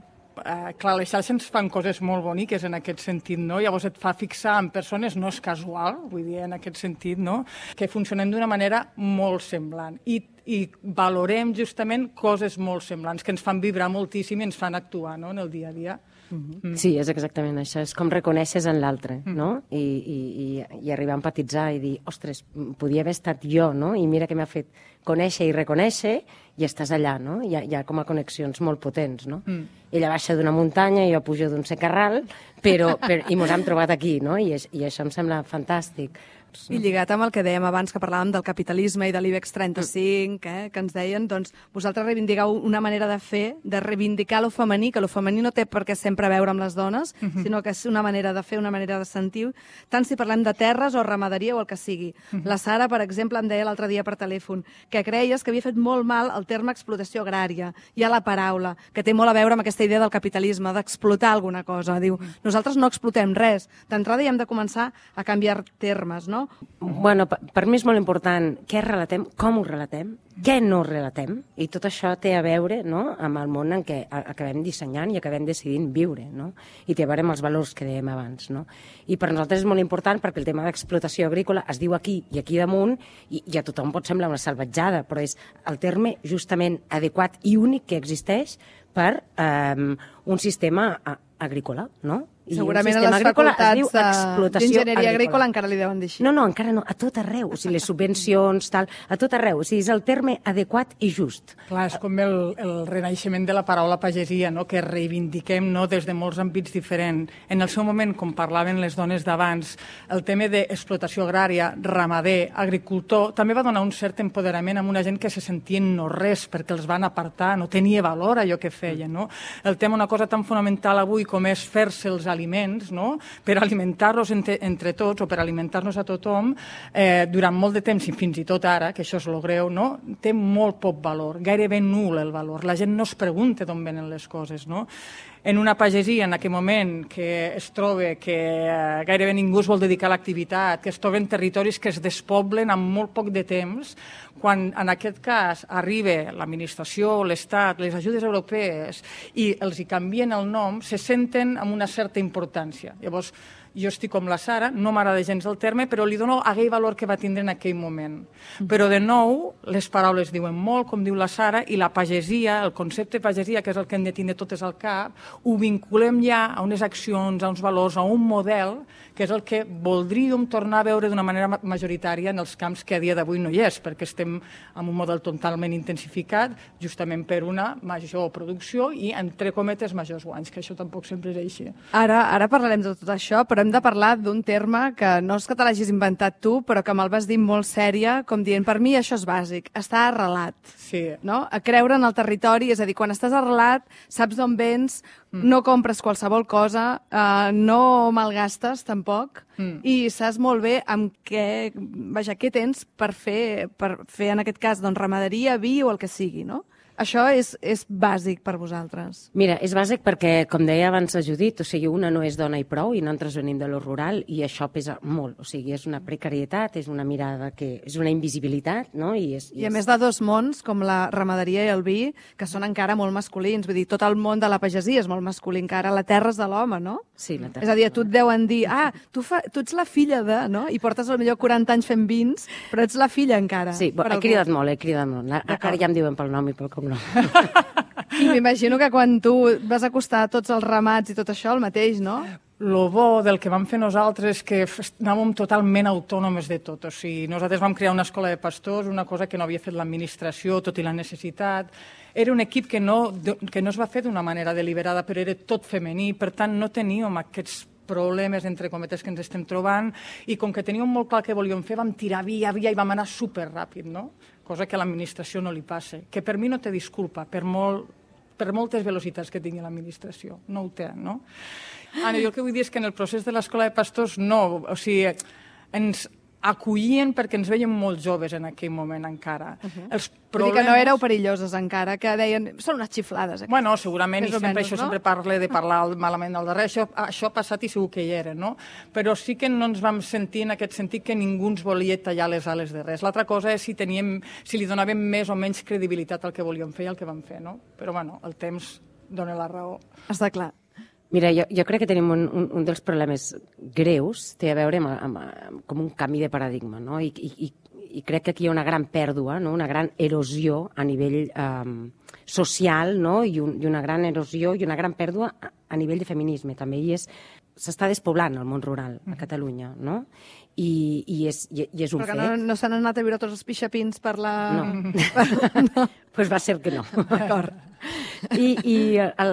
Uh, clar, les xarxes ens fan coses molt boniques en aquest sentit, no? Llavors et fa fixar en persones, no és casual, vull dir, en aquest sentit, no? Que funcionem d'una manera molt semblant i, i valorem justament coses molt semblants que ens fan vibrar moltíssim i ens fan actuar, no?, en el dia a dia. Mm. Sí, és exactament això, és com reconeixes en l'altre, mm. no? I, i, i, i arribar a empatitzar i dir, ostres, podia haver estat jo, no? I mira que m'ha fet conèixer i reconèixer i estàs allà, no? Hi ha, hi ha com a connexions molt potents, no? Mm. Ella baixa d'una muntanya, jo pujo d'un secarral, però, però, i mos hem trobat aquí, no? I, I això em sembla fantàstic. I lligat amb el que dèiem abans, que parlàvem del capitalisme i de l'IBEX trenta-cinc, eh, que ens deien, doncs, vosaltres reivindicau una manera de fer, de reivindicar lo femení, que lo femení no té per què sempre veure amb les dones, uh-huh. sinó que és una manera de fer, una manera de sentir, tant si parlem de terres o ramaderia o el que sigui. Uh-huh. La Sara, per exemple, em deia l'altre dia per telèfon que creies que havia fet molt mal el terme explotació agrària, ja la paraula, que té molt a veure amb aquesta idea del capitalisme, d'explotar alguna cosa. Diu, nosaltres no explotem res. D'entrada ja hem de començar a canviar termes, no? Bueno, per, per mi és molt important què relatem, com ho relatem, què no relatem, i tot això té a veure, no?, amb el món en què acabem dissenyant i acabem decidint viure, no? I té a veure amb els valors que dèiem abans, no? I per nosaltres és molt important perquè el tema d'explotació agrícola es diu aquí i aquí damunt i, i a tothom pot semblar una salvatjada, però és el terme justament adequat i únic que existeix per um, un sistema agrícola, no? I segurament a les facultats d'enginyeria agrícola encara li deuen dir així. No, no, encara no, a tot arreu, o sigui, les subvencions, tal, a tot arreu, o sigui, és el terme adequat i just. Clar, és com el, el renaixement de la paraula pagesia, no?, que reivindiquem, no?, des de molts àmbits diferents. En el seu moment, com parlaven les dones d'abans, el tema d'explotació agrària, ramader, agricultor, també va donar un cert empoderament a una gent que se sentien no res perquè els van apartar, no tenia valor allò que feien, no? El tema, una cosa tan fonamental avui com és fer-se els aliments, no? Per alimentar-los entre, entre tots o per alimentar-nos a tothom, eh, durant molt de temps i fins i tot ara, que això és lo greu, no? Té molt poc valor, gairebé nul el valor. La gent no es pregunta d'on venen les coses, no? En una pagesia, en aquell moment, que es troba que eh, gairebé ningú es vol dedicar a l'activitat, que es troben territoris que es despoblen en molt poc de temps, quan en aquest cas arriba l'administració, l'Estat, les ajudes europees i els hi canvien el nom, se senten amb una certa importància. Llavors, jo estic com la Sara, no m'agrada gens el terme, però li dono aquell valor que va tindre en aquell moment. Però, de nou, les paraules diuen molt, com diu la Sara, i la pagesia, el concepte de pagesia, que és el que hem de tindre totes al cap, ho vinculem ja a unes accions, a uns valors, a un model, que és el que voldríem tornar a veure d'una manera majoritària en els camps que a dia d'avui no hi és, perquè estem en un model totalment intensificat, justament per una major producció i, entre cometes, majors guanys, que això tampoc sempre és així. Ara, ara parlarem de tot això, però hem de parlar d'un terme que no és que te l'hagis inventat tu, però que me'l vas dir molt sèria, com dient, per mi això és bàsic, estar arrelat. Sí. No? A creure en el territori, és a dir, quan estàs arrelat, saps d'on vens, mm. no compres qualsevol cosa, eh, no malgastes tampoc, mm. i saps molt bé amb què, vaja, què tens per fer, per fer en aquest cas, doncs, ramaderia, vi o el que sigui, no? Això és, és bàsic per vosaltres. Mira, és bàsic perquè, com deia abans la Judit, o sigui, una no és dona i prou, i nosaltres venim de lo rural, i això pesa molt. O sigui, és una precarietat, és una mirada que... és una invisibilitat, no? I, és, i, I a és... més de dos mons, com la ramaderia i el vi, que són encara molt masculins. Vull dir, tot el món de la pagesia és molt masculí encara. La terra és de l'home, no? Sí, la terra. És a dir, a tu et deuen dir, ah, tu, fa... tu ets la filla de, no? I portes potser quaranta anys fent vins, però ets la filla encara. Sí, bo, he cridat molt, he cridat molt. Ara ja em diuen pel nom i pel cognom. I m'imagino que quan tu vas acostar tots els ramats i tot això, el mateix, no? Lo bo del que vam fer nosaltres és que anàvem totalment autònomes de tot. O sigui, nosaltres vam crear una escola de pastors, una cosa que no havia fet l'administració, tot i la necessitat. Era un equip que no, que no es va fer d'una manera deliberada, però era tot femení, per tant no teníem aquests problemes, entre cometes, que ens estem trobant, i com que teníem molt clar què volíem fer, vam tirar via, via, i vam anar superràpid, no? Cosa que a l'administració no li passa, que per mi no té disculpa, per, molt, per moltes velocitats que tingui l'administració, no ho té, no? Anna, jo el que vull dir és que en el procés de l'escola de pastors no, o sigui, ens acollien perquè ens veien molt joves en aquell moment encara. Uh-huh. Els problemes... Vull dir que no éreu perilloses encara, que deien, són unes xiflades. Aquí. Bueno, segurament, i sempre menys, això no? sempre parla de parlar malament del darrer, això, això ha passat i segur que hi era, no? Però sí que no ens vam sentir en aquest sentit que ningú ens volia tallar les ales de res. L'altra cosa és si teníem, si li donàvem més o menys credibilitat al que volíem fer i al que vam fer, no? Però, bueno, el temps dona la raó. Està clar. Mira, jo, jo crec que tenim un, un, un dels problemes greus, té a veure amb, amb, amb com un canvi de paradigma, no? I, i, i crec que aquí hi ha una gran pèrdua, no? Una gran erosió a nivell um, social, no? I, un, i una gran erosió i una gran pèrdua a, a nivell de feminisme, també. I és, s'està despoblant el món rural a Catalunya, no? I, i, és, i, i és un Perquè fet. no, no s'han anat a viure tots els pixapins per la... No. no. Pues va ser que no. D'acord. I, i, el,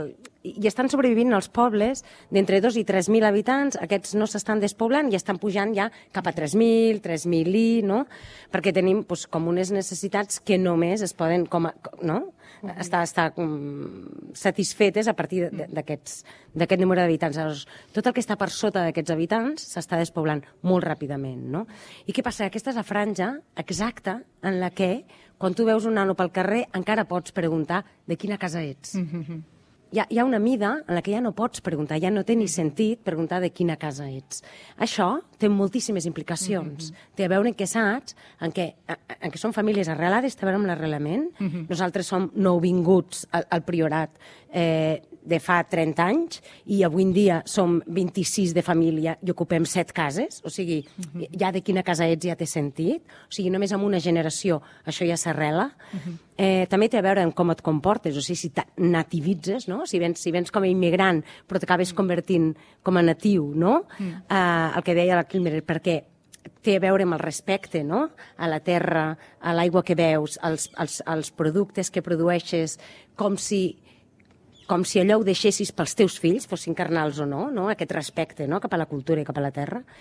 I estan sobrevivint els pobles d'entre dos i tres mil habitants, aquests no s'estan despoblant i estan pujant ja cap a tres mil, tres mil i, no? Perquè tenim doncs, com unes necessitats que només es poden, com a, no? Uh-huh. estar, estar um, satisfetes a partir d'aquest número d'habitants. Llavors, tot el que està per sota d'aquests habitants s'està despoblant molt ràpidament, no? I què passa? Aquesta és la franja exacta en la que, quan tu veus un nano pel carrer, encara pots preguntar de quina casa ets. Uh-huh. Hi ha, hi ha una mida en la que ja no pots preguntar, ja no té ni sentit preguntar de quina casa ets. Això té moltíssimes implicacions. Mm-hmm. Té a veure en què saps, en què, en què són famílies arrelades, té a veure amb l'arrelament. Mm-hmm. Nosaltres som nouvinguts al, al Priorat eh, de fa trenta anys i avui en dia som vint-i-sis de família i ocupem set cases. O sigui, mm-hmm. ja de quina casa ets ja té sentit. O sigui, només amb una generació això ja s'arrela. Mm-hmm. Eh, també té a veure amb com et comportes, o sigui, si te nativitzes, no? Si vens, si vens com a immigrant però t'acabes convertint com a natiu, no? Mm. Eh, el que deia la Kilmer, perquè té a veure amb el respecte, no? A la terra, a l'aigua que beus, als, als, als productes que produeixes, com si, com si allò ho deixessis pels teus fills, fossin carnals o no, no? Aquest respecte, no? Cap a la cultura i cap a la terra.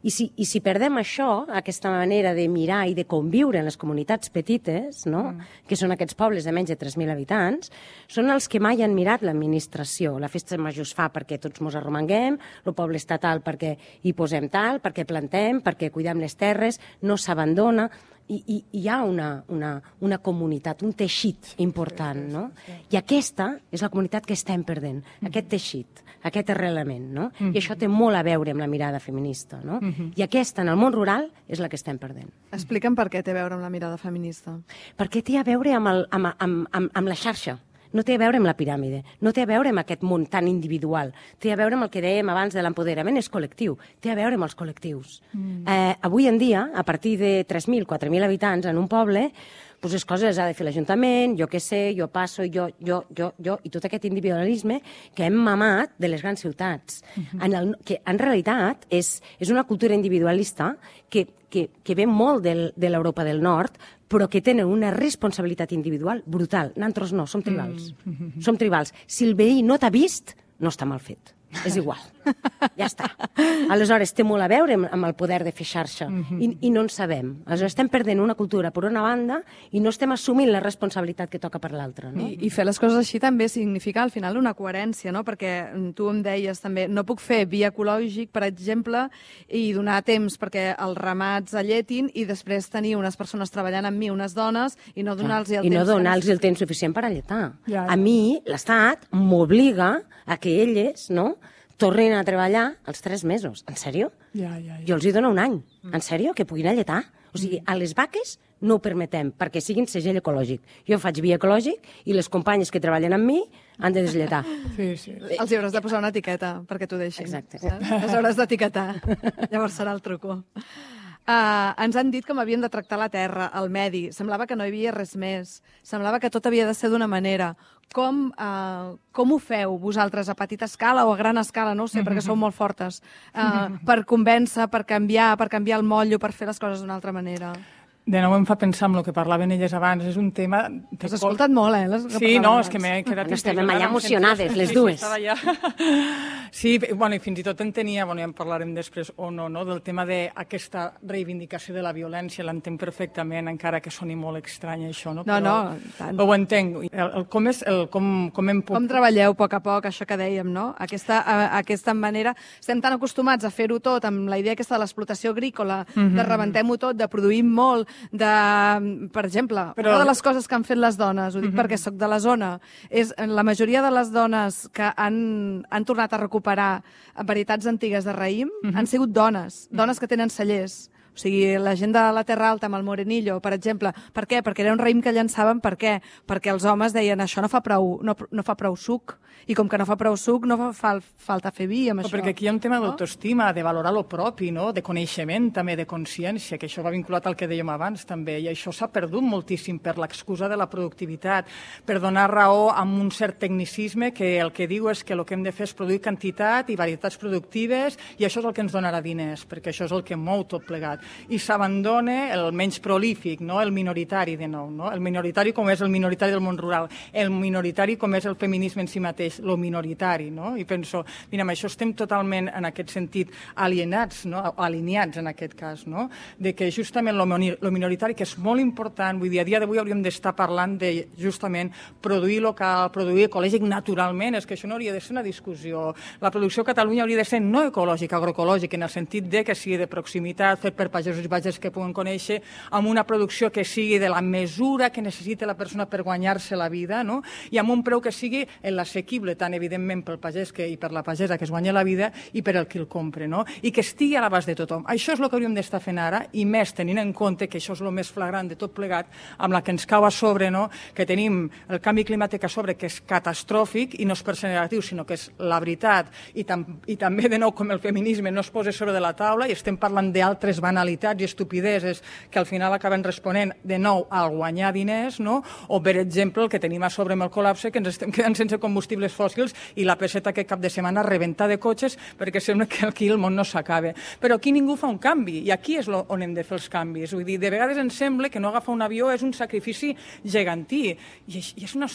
I si, I si perdem això, aquesta manera de mirar i de conviure en les comunitats petites, no? Mm. que són aquests pobles de menys de tres mil habitants, són els que mai han mirat l'administració. La festa major es fa perquè tots mos arromanguem, el poble estatal perquè hi posem tal, perquè plantem, perquè cuidem les terres, no s'abandona. I, i hi ha una, una, una comunitat, un teixit important, no? I aquesta és la comunitat que estem perdent, aquest teixit, aquest arrelament, no? I això té molt a veure amb la mirada feminista, no? I aquesta, en el món rural, és la que estem perdent. Explica'm per què té a veure amb la mirada feminista. Perquè té a veure amb, el, amb, amb, amb, amb la xarxa. No té a veure amb la piràmide, no té a veure amb aquest món tan individual, té a veure amb el que dèiem abans de l'empoderament és col·lectiu, té a veure amb els col·lectius. Mm. Eh, avui en dia, a partir de tres mil, quatre mil habitants en un poble, doncs les coses les ha de fer l'Ajuntament, jo què sé, jo passo, jo, jo, jo, jo, i tot aquest individualisme que hem mamat de les grans ciutats. Mm-hmm. en el, que en realitat és, és una cultura individualista que, que, que ve molt del, de l'Europa del Nord, però que tenen una responsabilitat individual brutal. Nosaltres no, som tribals. Mm. Som tribals. Si el veí no t'ha vist, no està mal fet. És igual. Ja està. Aleshores, té molt a veure amb el poder de fer xarxa. I, i no en sabem. Aleshores, estem perdent una cultura per una banda i no estem assumint la responsabilitat que toca per l'altra. No? I, I fer les coses així també significa, al final, una coherència, no? Perquè tu em deies també, no puc fer via ecològic, per exemple, i donar temps perquè els ramats alletin i després tenir unes persones treballant amb mi, unes dones, i no donar-los el temps. I no donar-los el temps suficient per alletar. Ja, ja. A mi, l'Estat m'obliga a que elles, no?, tornin a treballar els tres mesos. En sèrio? Ja, ja, ja. Jo els hi dono un any. En sèrio? Que puguin alletar? O sigui, a les vaques no ho permetem, perquè siguin segell ecològic. Jo faig via ecològic i les companyes que treballen amb mi han de deslletar. Sí, sí. Els hi hauràs de posar una etiqueta perquè t'ho deixin. Exacte. Saps? Les hauràs d'etiquetar. Llavors serà el truco. Uh, ens han dit com havíem de tractar la terra, el medi. Semblava que no hi havia res més. Semblava que tot havia de ser d'una manera. Com, uh, com ho feu vosaltres, a petita escala o a gran escala, no ho sé, mm-hmm. perquè sou molt fortes, uh, per convèncer, per canviar, per canviar el motllo, per fer les coses d'una altra manera? De nou em fa pensar en el que parlaven elles abans. És un tema... Has escoltat molt, eh? Les... Sí, no, és que m'he quedat... No estem allà emocionades, les dues. Sí, bueno, i fins i tot entenia, bueno, ja en parlarem després o no, no, del tema d'aquesta reivindicació de la violència, l'entenc perfectament, encara que soni molt estrany això, no? No, no, tant. Ho entenc. El, el, com és, el, com, com em puc... Com treballeu a poc a poc, això que dèiem, no? Aquesta, a, aquesta manera... Estem tan acostumats a fer-ho tot amb la idea aquesta de l'explotació agrícola, mm-hmm. de rebentem-ho tot, de produir molt, de, per exemple, Però... una de les coses que han fet les dones, ho dic mm-hmm. perquè sóc de la zona, és la majoria de les dones que han, han tornat a recuperar varietats antigues de raïm mm-hmm. han sigut dones, dones que tenen cellers. O sigui, la gent de la Terra Alta amb el Morenillo, per exemple. Per què? Perquè era un raïm que llançaven. Per què? Perquè els homes deien això no fa prou, no, no fa prou suc. I com que no fa prou suc, no fa fal, falta fer vi amb Però això. Perquè aquí hi ha un tema no? d'autoestima, de valorar lo propi, no? De coneixement, també de consciència, que això va vinculat al que dèiem abans, també. I això s'ha perdut moltíssim per l'excusa de la productivitat, per donar raó amb un cert tecnicisme que el que diu és que el que hem de fer és produir quantitat i varietats productives i això és el que ens donarà diners, perquè això és el que mou tot plegat. I s'abandona el menys prolífic, no? El minoritari de nou, no? El minoritari com és el minoritari del món rural, el minoritari com és el feminisme en si mateix, lo minoritari, no? I penso, mira, amb això estem totalment en aquest sentit alienats, no? Alineats en aquest cas, no? De que justament lo, lo minoritari, que és molt important, vull dir, a dia d'avui hauríem d'estar parlant de justament produir local, produir ecològic naturalment, és que això no hauria de ser una discussió. La producció a Catalunya hauria de ser no ecològica, agroecològica, en el sentit de que sigui de proximitat, fet per pagesos i pageses que puguen conèixer, amb una producció que sigui de la mesura que necessita la persona per guanyar-se la vida, no? I amb un preu que sigui l'assequible, tant evidentment pel pagès que, i per la pagesa que es guanya la vida i per el qui el compra, no? I que estigui a l'abast de tothom. Això és el que hauríem d'estar fent ara, i més tenint en compte que això és el més flagrant de tot plegat, amb la que ens cau a sobre, no? Que tenim el canvi climàtic a sobre, que és catastròfic, i no és per ser negatiu, sinó que és la veritat, i, tam i també, de nou, com el feminisme no es posa sobre de la taula, i estem parlant d'altres banalitats i estupideses que al final acaben responent de nou al guanyar diners, no? O, per exemple, el que tenim a sobre amb el col·lapse, que ens estem quedant sense combustibles fòssils i la peseta aquest cap de setmana rebentar de cotxes perquè sembla que aquí el món no s'acaba. Però aquí ningú fa un canvi i aquí és on hem de fer els canvis. Vull dir, de vegades ens sembla que no agafar un avió és un sacrifici gegantí i és una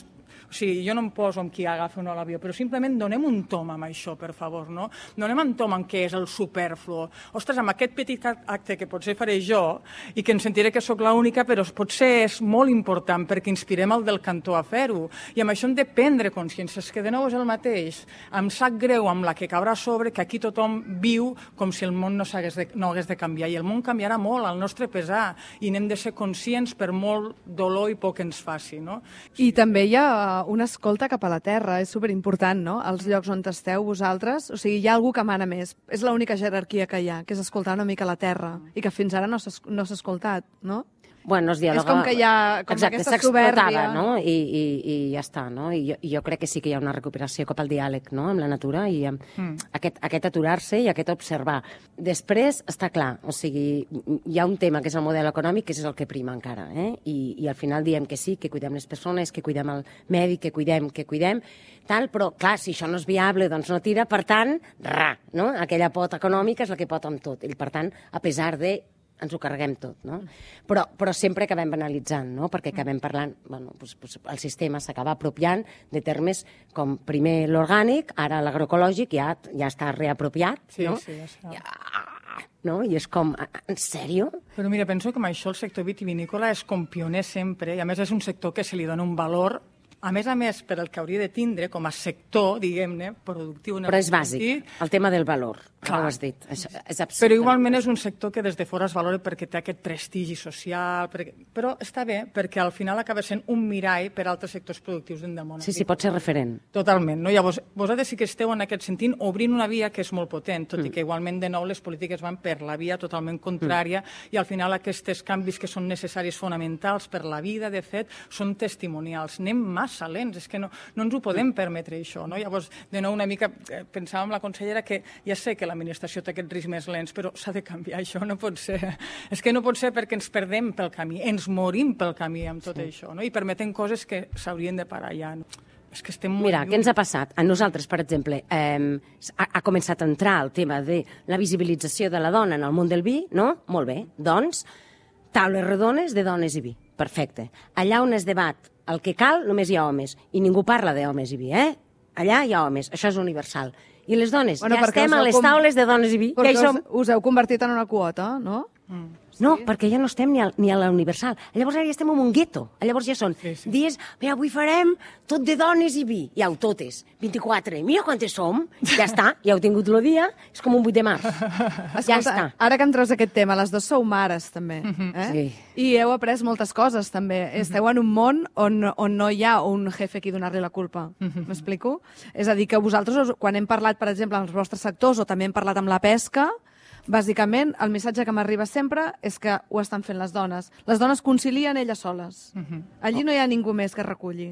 O sigui, jo no em poso amb qui agafa o no l'avió, però simplement donem un tom amb això, per favor, no? Donem un tom amb què és el superfluo. Ostres, amb aquest petit acte que potser faré jo i que em sentiré que sóc l'única, però potser és molt important perquè inspirem el del cantó a fer-ho. I amb això hem de prendre consciència, és que de nou és el mateix. Em sap greu amb la que caurà a sobre que aquí tothom viu com si el món no, de, no hagués de canviar. I el món canviarà molt al nostre pesar i n'hem de ser conscients per molt dolor i por que ens faci. No? I també hi ha una escolta cap a la terra, és superimportant, no? Els llocs on esteu vosaltres, o sigui, hi ha algú que mana més. És l'única jerarquia que hi ha, que és escoltar una mica la terra i que fins ara no s'ha no s'ha escoltat, no? Bueno, es dialoga... És com que hi ha com Exacte, aquesta soberbia. No? I, i, I ja està, no? I jo, jo crec que sí que hi ha una recuperació cap al diàleg, no?, amb la natura i amb mm. aquest, aquest aturar-se i aquest observar. Després, està clar, o sigui, hi ha un tema que és el model econòmic, que és el que prima encara, eh? I, i al final diem que sí, que cuidem les persones, que cuidem el medi, que cuidem, que cuidem, tal, però, clar, si això no és viable, doncs no tira, per tant, ra, no? Aquella pota econòmica és la que pot amb tot, i per tant, a pesar de ens ho carreguem tot, no? Però, però sempre acabem banalitzant, no? Perquè acabem parlant, bueno, doncs, doncs el sistema s'acaba apropiant de termes com primer l'orgànic, ara l'agroecològic ja, ja està reapropiat, sí, no? Sí, ja ja, no? I és com, en sèrio? Però mira, penso que amb això el sector vitivinícola és com pioner sempre, i a més és un sector que se li dona un valor, a més a més, per el que hauria de tindre com a sector, diguem-ne, productiu. Però és bàsic, el tema del valor, clar, ho has dit. Això és absurd. Però igualment és un sector que des de fora es valora perquè té aquest prestigi social, perquè... però està bé, perquè al final acaba sent un mirall per a altres sectors productius d'endamunt. Sí, sí, pot ser referent. Totalment. No? Llavors, vosaltres sí que esteu en aquest sentit obrint una via que és molt potent, tot mm. i que igualment de nou les polítiques van per la via totalment contrària mm. i al final aquests canvis que són necessaris, fonamentals per la vida, de fet, són testimonials. Anem massa lents, és que no, no ens ho podem permetre això. No? Llavors, de nou una mica pensàvem la consellera que ja sé que l'administració té aquests ritmes més lents, però s'ha de canviar, això no pot ser. És que no pot ser perquè ens perdem pel camí, ens morim pel camí amb tot sí. això, no? I permetem coses que s'haurien de parar ja. No? És que estem molt Mira, lluny. Què ens ha passat? A nosaltres, per exemple, eh, ha, ha començat a entrar el tema de la visibilització de la dona en el món del vi, no? Molt bé. Doncs, taules rodones de dones i vi. Perfecte. Allà on es debat el que cal, només hi ha homes. I ningú parla d'homes i vi, eh? Allà hi ha homes. Això és universal. I les dones, bueno, ja estem a les com... taules de dones i vi. Perquè ja hi som... us, us heu convertit en una quota, no? Mm. No, sí. Perquè ja no estem ni a, ni a la universal. Llavors ara ja estem en un gueto. Llavors ja són sí, sí. dies, mira, avui farem tot de dones i vi. Ja ho totes, vint-i-quatre. Mira quantes som. Ja està, ja heu tingut el dia. És com un vuit de març. Escolta, ja està. Ara que em treus aquest tema, les dues sou mares, també. Eh? Sí. I heu après moltes coses, també. Esteu en un món on, on no hi ha un jefe a qui donar-li la culpa. M'explico? És a dir, que vosaltres, quan hem parlat, per exemple, amb els vostres sectors, o també hem parlat amb la pesca, bàsicament, el missatge que m'arriba sempre és que ho estan fent les dones. Les dones concilien elles soles. Uh-huh. Allí no hi ha ningú més que reculli.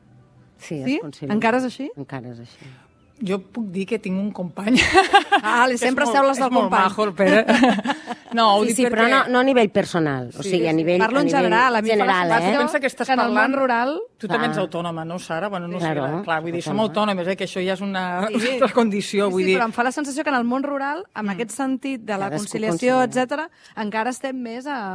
Sí, sí? es concilia. Encara és així? Encara és així. Jo puc dir que tinc un company. Ah, sempre esteu les del company. És molt majo, però... No, ho sí, dic sí, perquè... però no, no a nivell personal, o sí, sigui, a nivell Parlo en general, a mi general, eh? eh? Pensa que estàs que en el parlant... món rural... Tu també ets autònoma, no, Sara? Bueno, no claro, sé, clar, vull dir, som autònomes, eh, que això ja és una sí. altra condició, sí, vull sí, dir... però em fa la sensació que en el món rural, amb mm. aquest sentit de la Cadascú conciliació, concilia. etcètera, encara estem més a...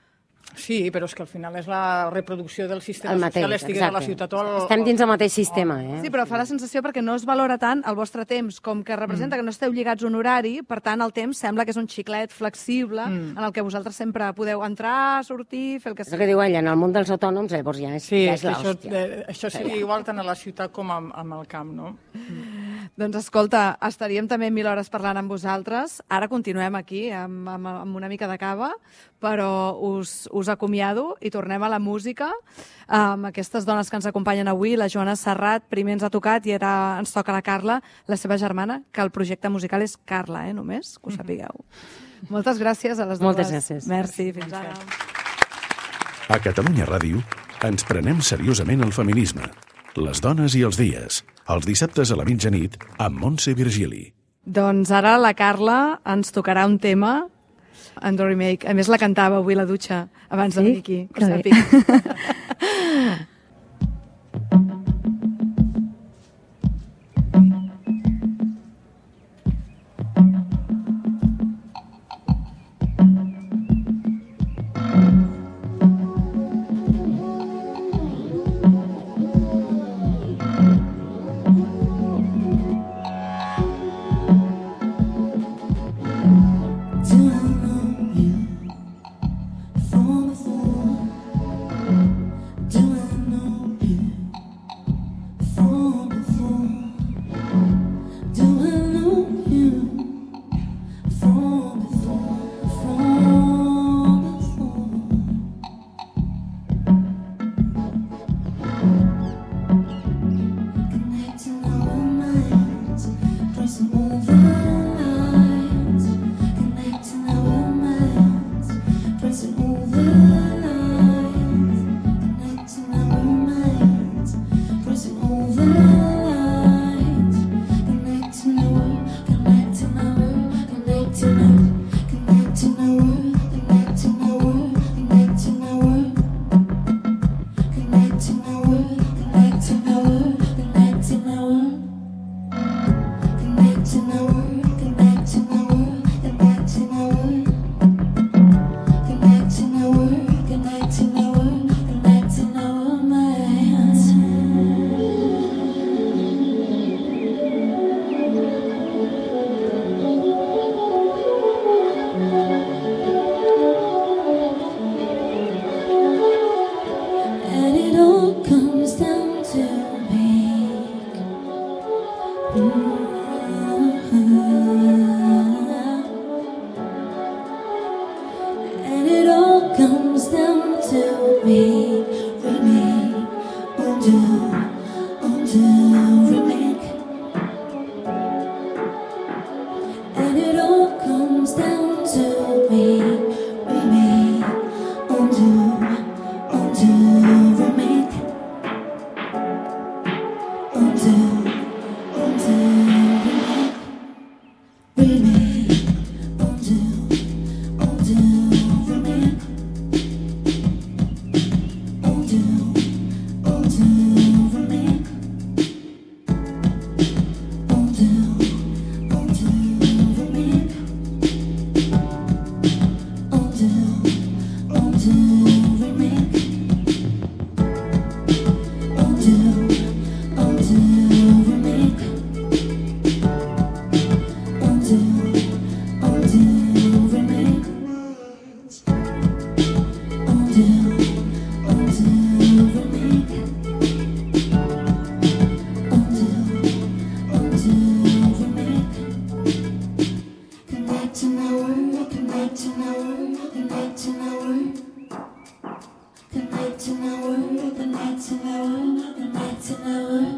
Sí, però és que al final és la reproducció del sistema el mateix, social, estigués a la ciutat o al... Estem dins del mateix sistema, eh? Sí, però fa la sensació perquè no es valora tant el vostre temps, com que representa mm. que no esteu lligats a un horari, per tant el temps sembla que és un xiclet flexible mm. en el que vosaltres sempre podeu entrar, sortir, fer el que sigui. És el que diu ella, en el món dels autònoms llavors ja és, sí, ja és això, l'hòstia. eh, això seria igual tant a la ciutat com amb, amb el camp, no? Mm. Doncs escolta, estaríem també mil hores parlant amb vosaltres. Ara continuem aquí amb, amb, amb una mica de cava, però us, us acomiado i tornem a la música amb aquestes dones que ens acompanyen avui. La Joana Serrat primer ens ha tocat i ara ens toca la Carla, la seva germana, que el projecte musical és Carla, eh, només, que ho sapigueu. Mm-hmm. Moltes gràcies a les dues. Moltes gràcies. Merci, fins ara. A Catalunya Ràdio ens prenem seriosament el feminisme, les dones i els dies, els dissabtes a la mitjanit amb Montse Virgili. Doncs ara la Carla ens tocarà un tema en The Remake. A més, la cantava avui a la dutxa, abans de venir aquí, que sàpiga. comes down to me, remain, undo, undo, remain. And it all comes down to me, remain, undo, undo, remain. Undo, undo, remain, remain, undo, undo, remain, undo, undo, remain, undo, undo, remain, undo, undo, remain, undo, undo, remain, undo, undo, remain, undo, undo, remain, undo, undo, remain. Connect to my word, connect to my word, connect to my word. Connect to my word, connect to my word, connect to my word.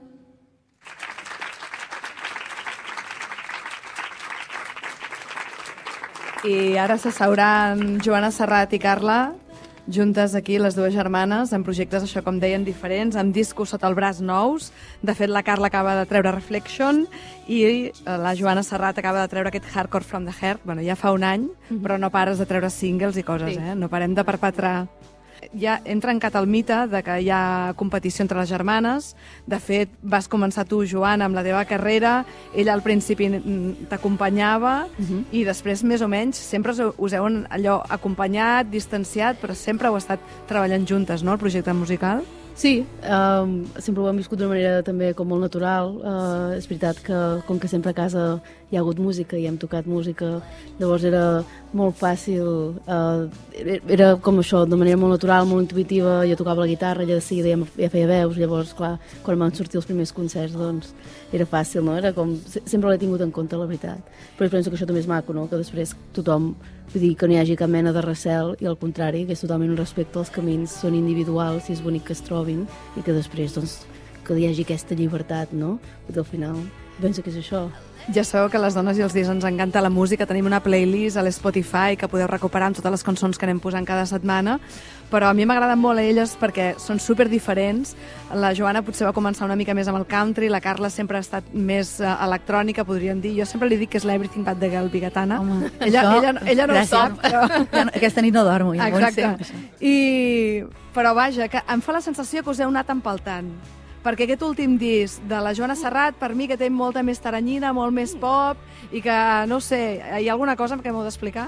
I ara s'asseuran Joana Serrat i Carla, juntes aquí, les dues germanes, en projectes, això com deien, diferents, amb discos sota el braç nous. De fet, la Carla acaba de treure Reflection i la Joana Serrat acaba de treure aquest Hardcore from the Heart. Bueno, ja fa un any, mm-hmm. però no pares de treure singles i coses, sí. eh? No parem de perpetrar. Ja hem trencat el mite de que hi ha competició entre les germanes. De fet, vas començar tu, Joana, amb la teva carrera. Ella al principi t'acompanyava uh-huh. i després, més o menys, sempre us heu allò acompanyat, distanciat, però sempre heu estat treballant juntes, no?, el projecte musical. Sí, um, sempre ho hem viscut d'una manera també com molt natural. Uh, és veritat que com que sempre a casa hi ha hagut música i hem tocat música, llavors era molt fàcil, uh, era com això, de manera molt natural, molt intuitiva. Jo tocava la guitarra, ella de seguida ja, ja feia veus, llavors, clar, quan van sortir els primers concerts, doncs era fàcil, no? Era com, sempre l'he tingut en compte, la veritat. Però penso que això també és maco, no?, que després tothom, vull dir, que no hi hagi cap mena de recel, i al contrari, que és totalment un respecte, els camins són individuals i és bonic que es trobin, i que després, doncs, que hi hagi aquesta llibertat, no? Perquè al final penso que és això. Ja sabeu que a les dones i els dies ens encanta la música, tenim una playlist a l'Spotify que podeu recuperar amb totes les cançons que anem posant cada setmana, però a mi m'agraden molt a elles perquè són super diferents. La Joana potser va començar una mica més amb el country, la Carla sempre ha estat més uh, electrònica, podríem dir. Jo sempre li dic que és l'Everything But The Girl bigatana. Home, ella, això, ella, ella no gràcies. Ho sap, però... Ja no, aquesta nit no dormo. Ja. Exacte. I... Però vaja, que em fa la sensació que us heu anat empaltant. Perquè aquest últim disc de la Joana Serrat, per mi, que té molta més taranyina, molt més pop, i que, no sé, hi ha alguna cosa que m'heu d'explicar?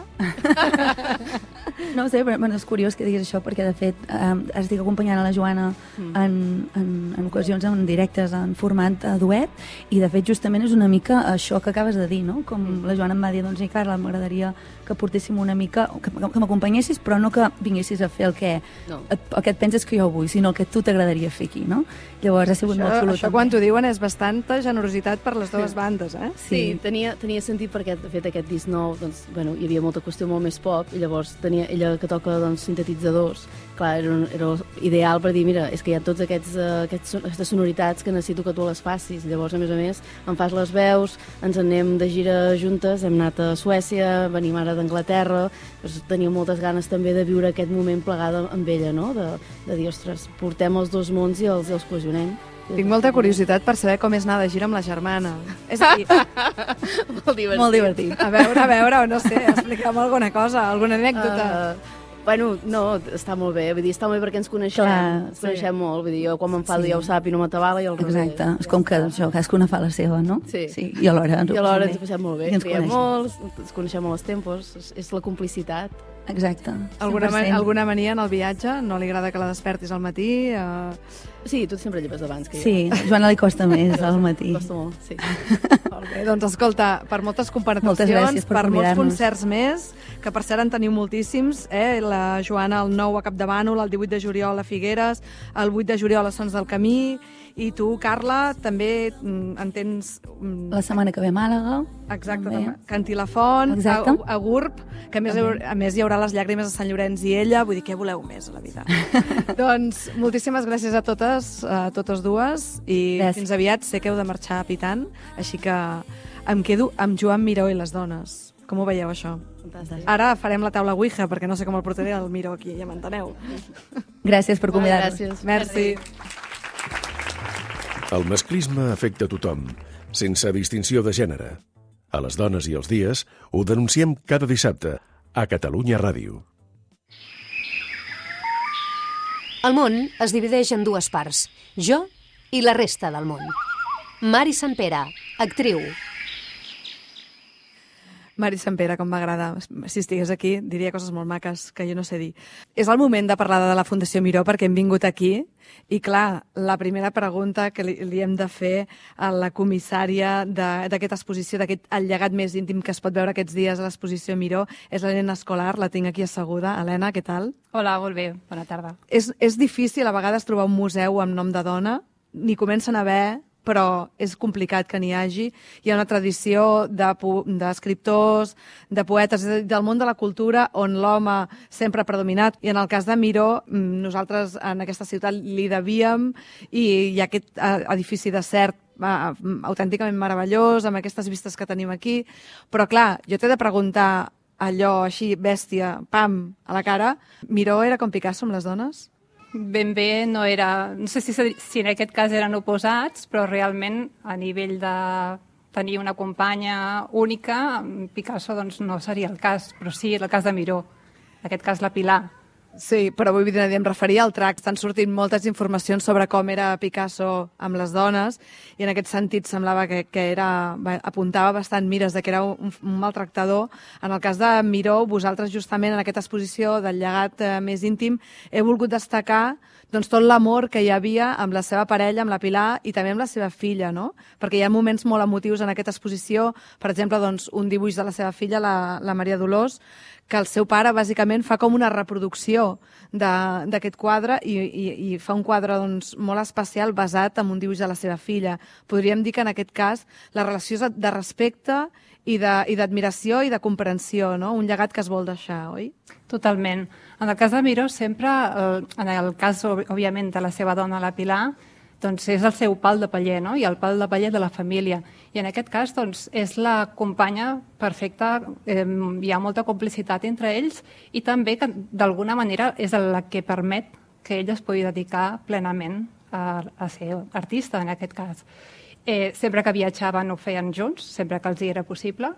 No sé, però bueno, és curiós que diguis això, perquè, de fet, eh, estic acompanyant a la Joana mm. en, en, en ocasions, en directes, en format a duet, i, de fet, justament és una mica això que acabes de dir, no? Com mm. la Joana em va dir, doncs, i Carla, m'agradaria que portéssim una mica, que, que m'acompanyessis, però no que vinguessis a fer el que, no. et, el que et penses que jo vull, sinó el que tu t'agradaria fer aquí, no? Llavors ha sigut això, molt xulo. Això quan t'ho diuen és bastanta generositat per les dues sí. bandes, eh? Sí, sí tenia, tenia sentit perquè, de fet, aquest disc nou, doncs, bueno, hi havia molta qüestió molt més pop, i llavors tenia ella que toca, doncs, sintetitzadors, clar, era, era ideal per dir, mira, és que hi ha tots aquests, uh, aquests, aquestes sonoritats que necessito que tu les facis. Llavors, a més a més, em fas les veus, ens anem de gira juntes, hem anat a Suècia, venim ara d'Anglaterra, doncs tenia moltes ganes també de viure aquest moment plegada amb ella, no? De, de dir, ostres, portem els dos mons i els, els cohesionem. Tinc molta curiositat per saber com és anar de gira amb la germana. És a dir... molt divertit. Molt divertit. A veure, a veure, no sé, explica'm alguna cosa, alguna anècdota. Uh, bueno, no, està molt bé, vull dir, està molt bé perquè ens coneixem, Clar, ens coneixem sí. molt, vull dir, jo quan m'enfado sí. ja ho sap i no m'atabala i al revés. Exacte, és com que això, cadascuna fa la seva, no? Sí. sí. I alhora ens I alhora ens ho passem molt bé, ens coneixem molt, ens coneixem molt els tempos, és, és la complicitat. Exacte. Alguna, man alguna mania en el viatge? No li agrada que la despertis al matí? Uh... Sí, tu sempre lleves abans que jo. Sí, a Joana li costa més al matí. Costa molt, sí. Molt bé, doncs escolta, per moltes comparteixons, per, per molts concerts més, que per cert en teniu moltíssims, eh? La Joana el nou a Capdavànol, el divuit de juliol a Figueres, el vuit de juliol a Sons del Camí, I tu, Carla, també mm, en tens... Mm, La setmana que ve a Màlaga. Exacte, també. Cantí la Font, a, a Gurb, que a més, a més hi haurà les llàgrimes de Sant Llorenç i ella, vull dir, què voleu més a la vida? Doncs moltíssimes gràcies a totes, a totes dues, i gràcies. Fins aviat, sé que heu de marxar pitant, així que em quedo amb Joan Miró i les dones. Com ho veieu, això? Fantàstic. Ara farem la taula Ouija, perquè no sé com el portaré el Miró aquí, ja m'enteneu. Gràcies per convidar-nos. Gràcies. Merci. El masclisme afecta a tothom, sense distinció de gènere. A les dones i els dies ho denunciem cada dissabte a Catalunya Ràdio. El món es divideix en dues parts, jo i la resta del món. Mari Santpere, actriu. Mari Santpere, com m'agrada. Si estigués aquí, diria coses molt maques que jo no sé dir. És el moment de parlar de la Fundació Miró perquè hem vingut aquí i, clar, la primera pregunta que li, li hem de fer a la comissària d'aquesta exposició, d'aquest el llegat més íntim que es pot veure aquests dies a l'exposició Miró, és l'Helena Escolar, la tinc aquí asseguda. Helena, què tal? Hola, molt bé, bona tarda. És, és difícil a vegades trobar un museu amb nom de dona, n'hi comencen a haver, però és complicat que n'hi hagi. Hi ha una tradició d'escriptors, de, de poetes, del món de la cultura on l'home sempre ha predominat. I en el cas de Miró, nosaltres en aquesta ciutat li devíem i hi ha aquest edifici de cert autènticament meravellós, amb aquestes vistes que tenim aquí. Però clar, jo t'he de preguntar allò així, bèstia, pam, a la cara, Miró era com Picasso amb les dones? Ben bé no era... No sé si, si en aquest cas eren oposats, però realment a nivell de tenir una companya única, Picasso doncs, no seria el cas, però sí el cas de Miró, en aquest cas la Pilar. Sí, però vull dir, em referia al tracte. Estan sortint moltes informacions sobre com era Picasso amb les dones i en aquest sentit semblava que, que era, apuntava bastant mires de que era un, un maltractador. En el cas de Miró, vosaltres justament en aquesta exposició del llegat eh, més íntim heu volgut destacar doncs, tot l'amor que hi havia amb la seva parella, amb la Pilar, i també amb la seva filla, no? Perquè hi ha moments molt emotius en aquesta exposició, per exemple, doncs, un dibuix de la seva filla, la, la Maria Dolors, que el seu pare bàsicament fa com una reproducció d'aquest quadre i, i, i fa un quadre doncs, molt especial basat en un dibuix de la seva filla. Podríem dir que en aquest cas la relació és de respecte i d'admiració i de comprensió, no? Un llegat que es vol deixar, oi? Totalment. En el cas de Miró sempre, en el cas, òbviament, de la seva dona, la Pilar, doncs és el seu pal de paller, no? I el pal de paller de la família. I en aquest cas doncs, és la companya perfecta, eh, hi ha molta complicitat entre ells i també que d'alguna manera és la que permet que ella es pugui dedicar plenament a, a ser artista en aquest cas. Eh, sempre que viatjaven ho feien junts, sempre que els hi era possible.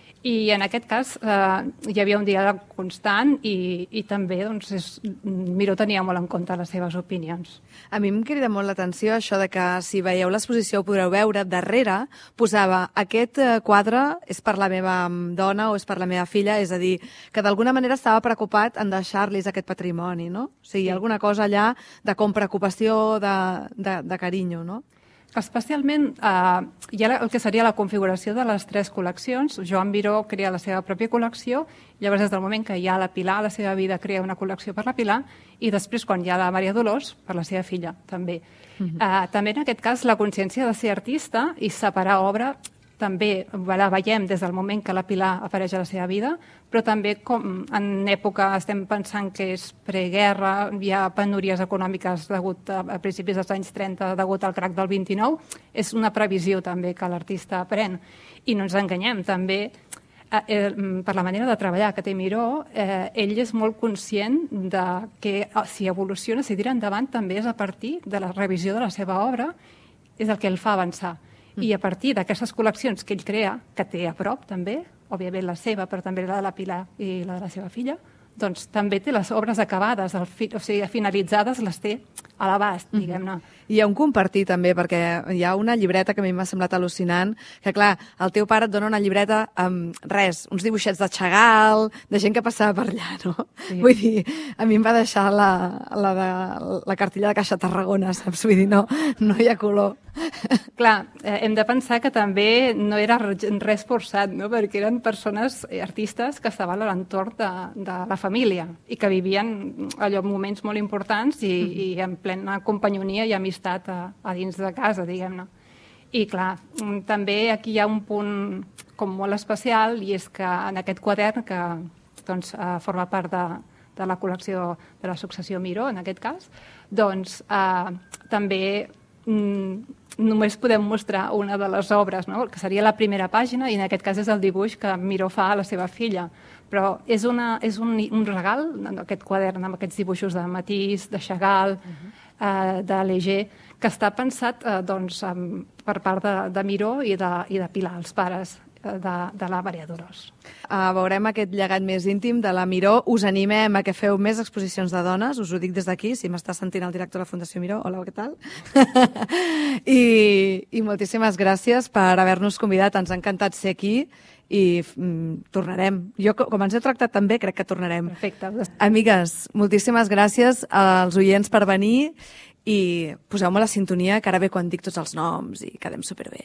I en aquest cas eh, hi havia un diàleg constant i, i també doncs, és, Miró tenia molt en compte les seves opinions. A mi em crida molt l'atenció això de que si veieu l'exposició ho podreu veure, darrere posava aquest quadre és per la meva dona o és per la meva filla, és a dir, que d'alguna manera estava preocupat en deixar-los aquest patrimoni, no? O sigui, hi ha alguna cosa allà de com preocupació, de, de, de carinyo, no? Especialment eh, hi ha el que seria la configuració de les tres col·leccions. Joan Miró crea la seva pròpia col·lecció, llavors des del moment que hi ha la Pilar, la seva vida crea una col·lecció per la Pilar, i després quan hi ha la Maria Dolors, per la seva filla, també. Uh-huh. eh, també en aquest cas la consciència de ser artista i separar obra també la veiem des del moment que la Pilar apareix a la seva vida, però també com en època estem pensant que és preguerra, hi ha penúries econòmiques degut a, a principis dels anys trenta, degut al crac del vint-i-nou, és una previsió també que l'artista pren. I no ens enganyem, també eh, eh, per la manera de treballar que té Miró, eh, ell és molt conscient de que si evoluciona, si tira endavant, també és a partir de la revisió de la seva obra, és el que el fa avançar. I a partir d'aquestes col·leccions que ell crea, que té a prop també, òbviament la seva, però també la de la Pilar i la de la seva filla, doncs també té les obres acabades, el fi, o sigui, finalitzades les té a l'abast, diguem-ne. I hi ha un compartir també, perquè hi ha una llibreta que a mi m'ha semblat al·lucinant, que clar, el teu pare et dona una llibreta amb res, uns dibuixets de Chagall, de gent que passava per allà, no? Sí. Vull dir, a mi em va deixar la, la, de, la cartilla de Caixa Tarragona, saps? Vull dir, no, no hi ha color. Clar, eh, hem de pensar que també no era res forçat, no? Perquè eren persones, eh, artistes, que estaven a l'entorn de, de la família i que vivien allò moments molt importants i, mm. i en plena companyonia i amistat a, a dins de casa, diguem-ne. I clar, també aquí hi ha un punt com molt especial i és que en aquest quadern que doncs, eh, forma part de, de la col·lecció de la successió Miró, en aquest cas, doncs eh, també mm, només podem mostrar una de les obres, no? Que seria la primera pàgina, i en aquest cas és el dibuix que Miró fa a la seva filla. Però és, una, és un, un regal, aquest quadern, amb aquests dibuixos de Matisse, de Chagall, uh-huh. eh, de Léger, que està pensat eh, doncs, um, per part de, de Miró i de, i de Pilar, els pares de, de la Maria Dolors. Uh, veurem aquest llegat més íntim de la Miró. Us animem a que feu més exposicions de dones, us ho dic des d'aquí, si m'està sentint el director de la Fundació Miró. Hola, què tal? I, I moltíssimes gràcies per haver-nos convidat, ens ha encantat ser aquí i mm, tornarem. Jo, com ens he tractat també, crec que tornarem. Perfecte. Amigues, moltíssimes gràcies als oients per venir i poseu-me la sintonia, que ara ve quan dic tots els noms i quedem superbé.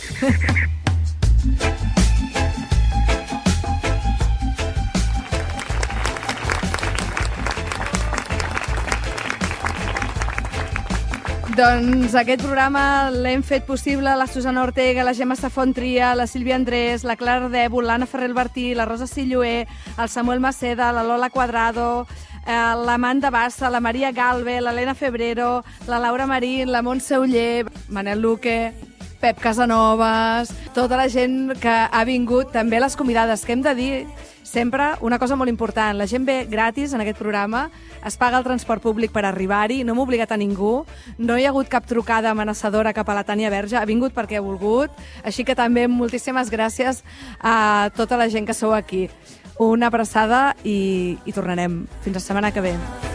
Doncs aquest programa l'hem fet possible la Susana Ortega, la Gemma Safontria, la Sílvia Andrés, la Clara Dèbol, l'Anna Ferrer-Bertí, la Rosa Silloé, el Samuel Maceda, la Lola Cuadrado, eh, l'Amanda Bassa, la Maria Galve, l'Helena Febrero, la Laura Marín, la Montse Uller, Manel Luque, Pep Casanovas, tota la gent que ha vingut, també les convidades, que hem de dir sempre una cosa molt important. La gent ve gratis en aquest programa, es paga el transport públic per arribar-hi, no hem obligat a ningú, no hi ha hagut cap trucada amenaçadora cap a la Tània Verge, ha vingut perquè ha volgut, així que també moltíssimes gràcies a tota la gent que sou aquí. Una abraçada i, i tornarem. Fins la setmana que ve.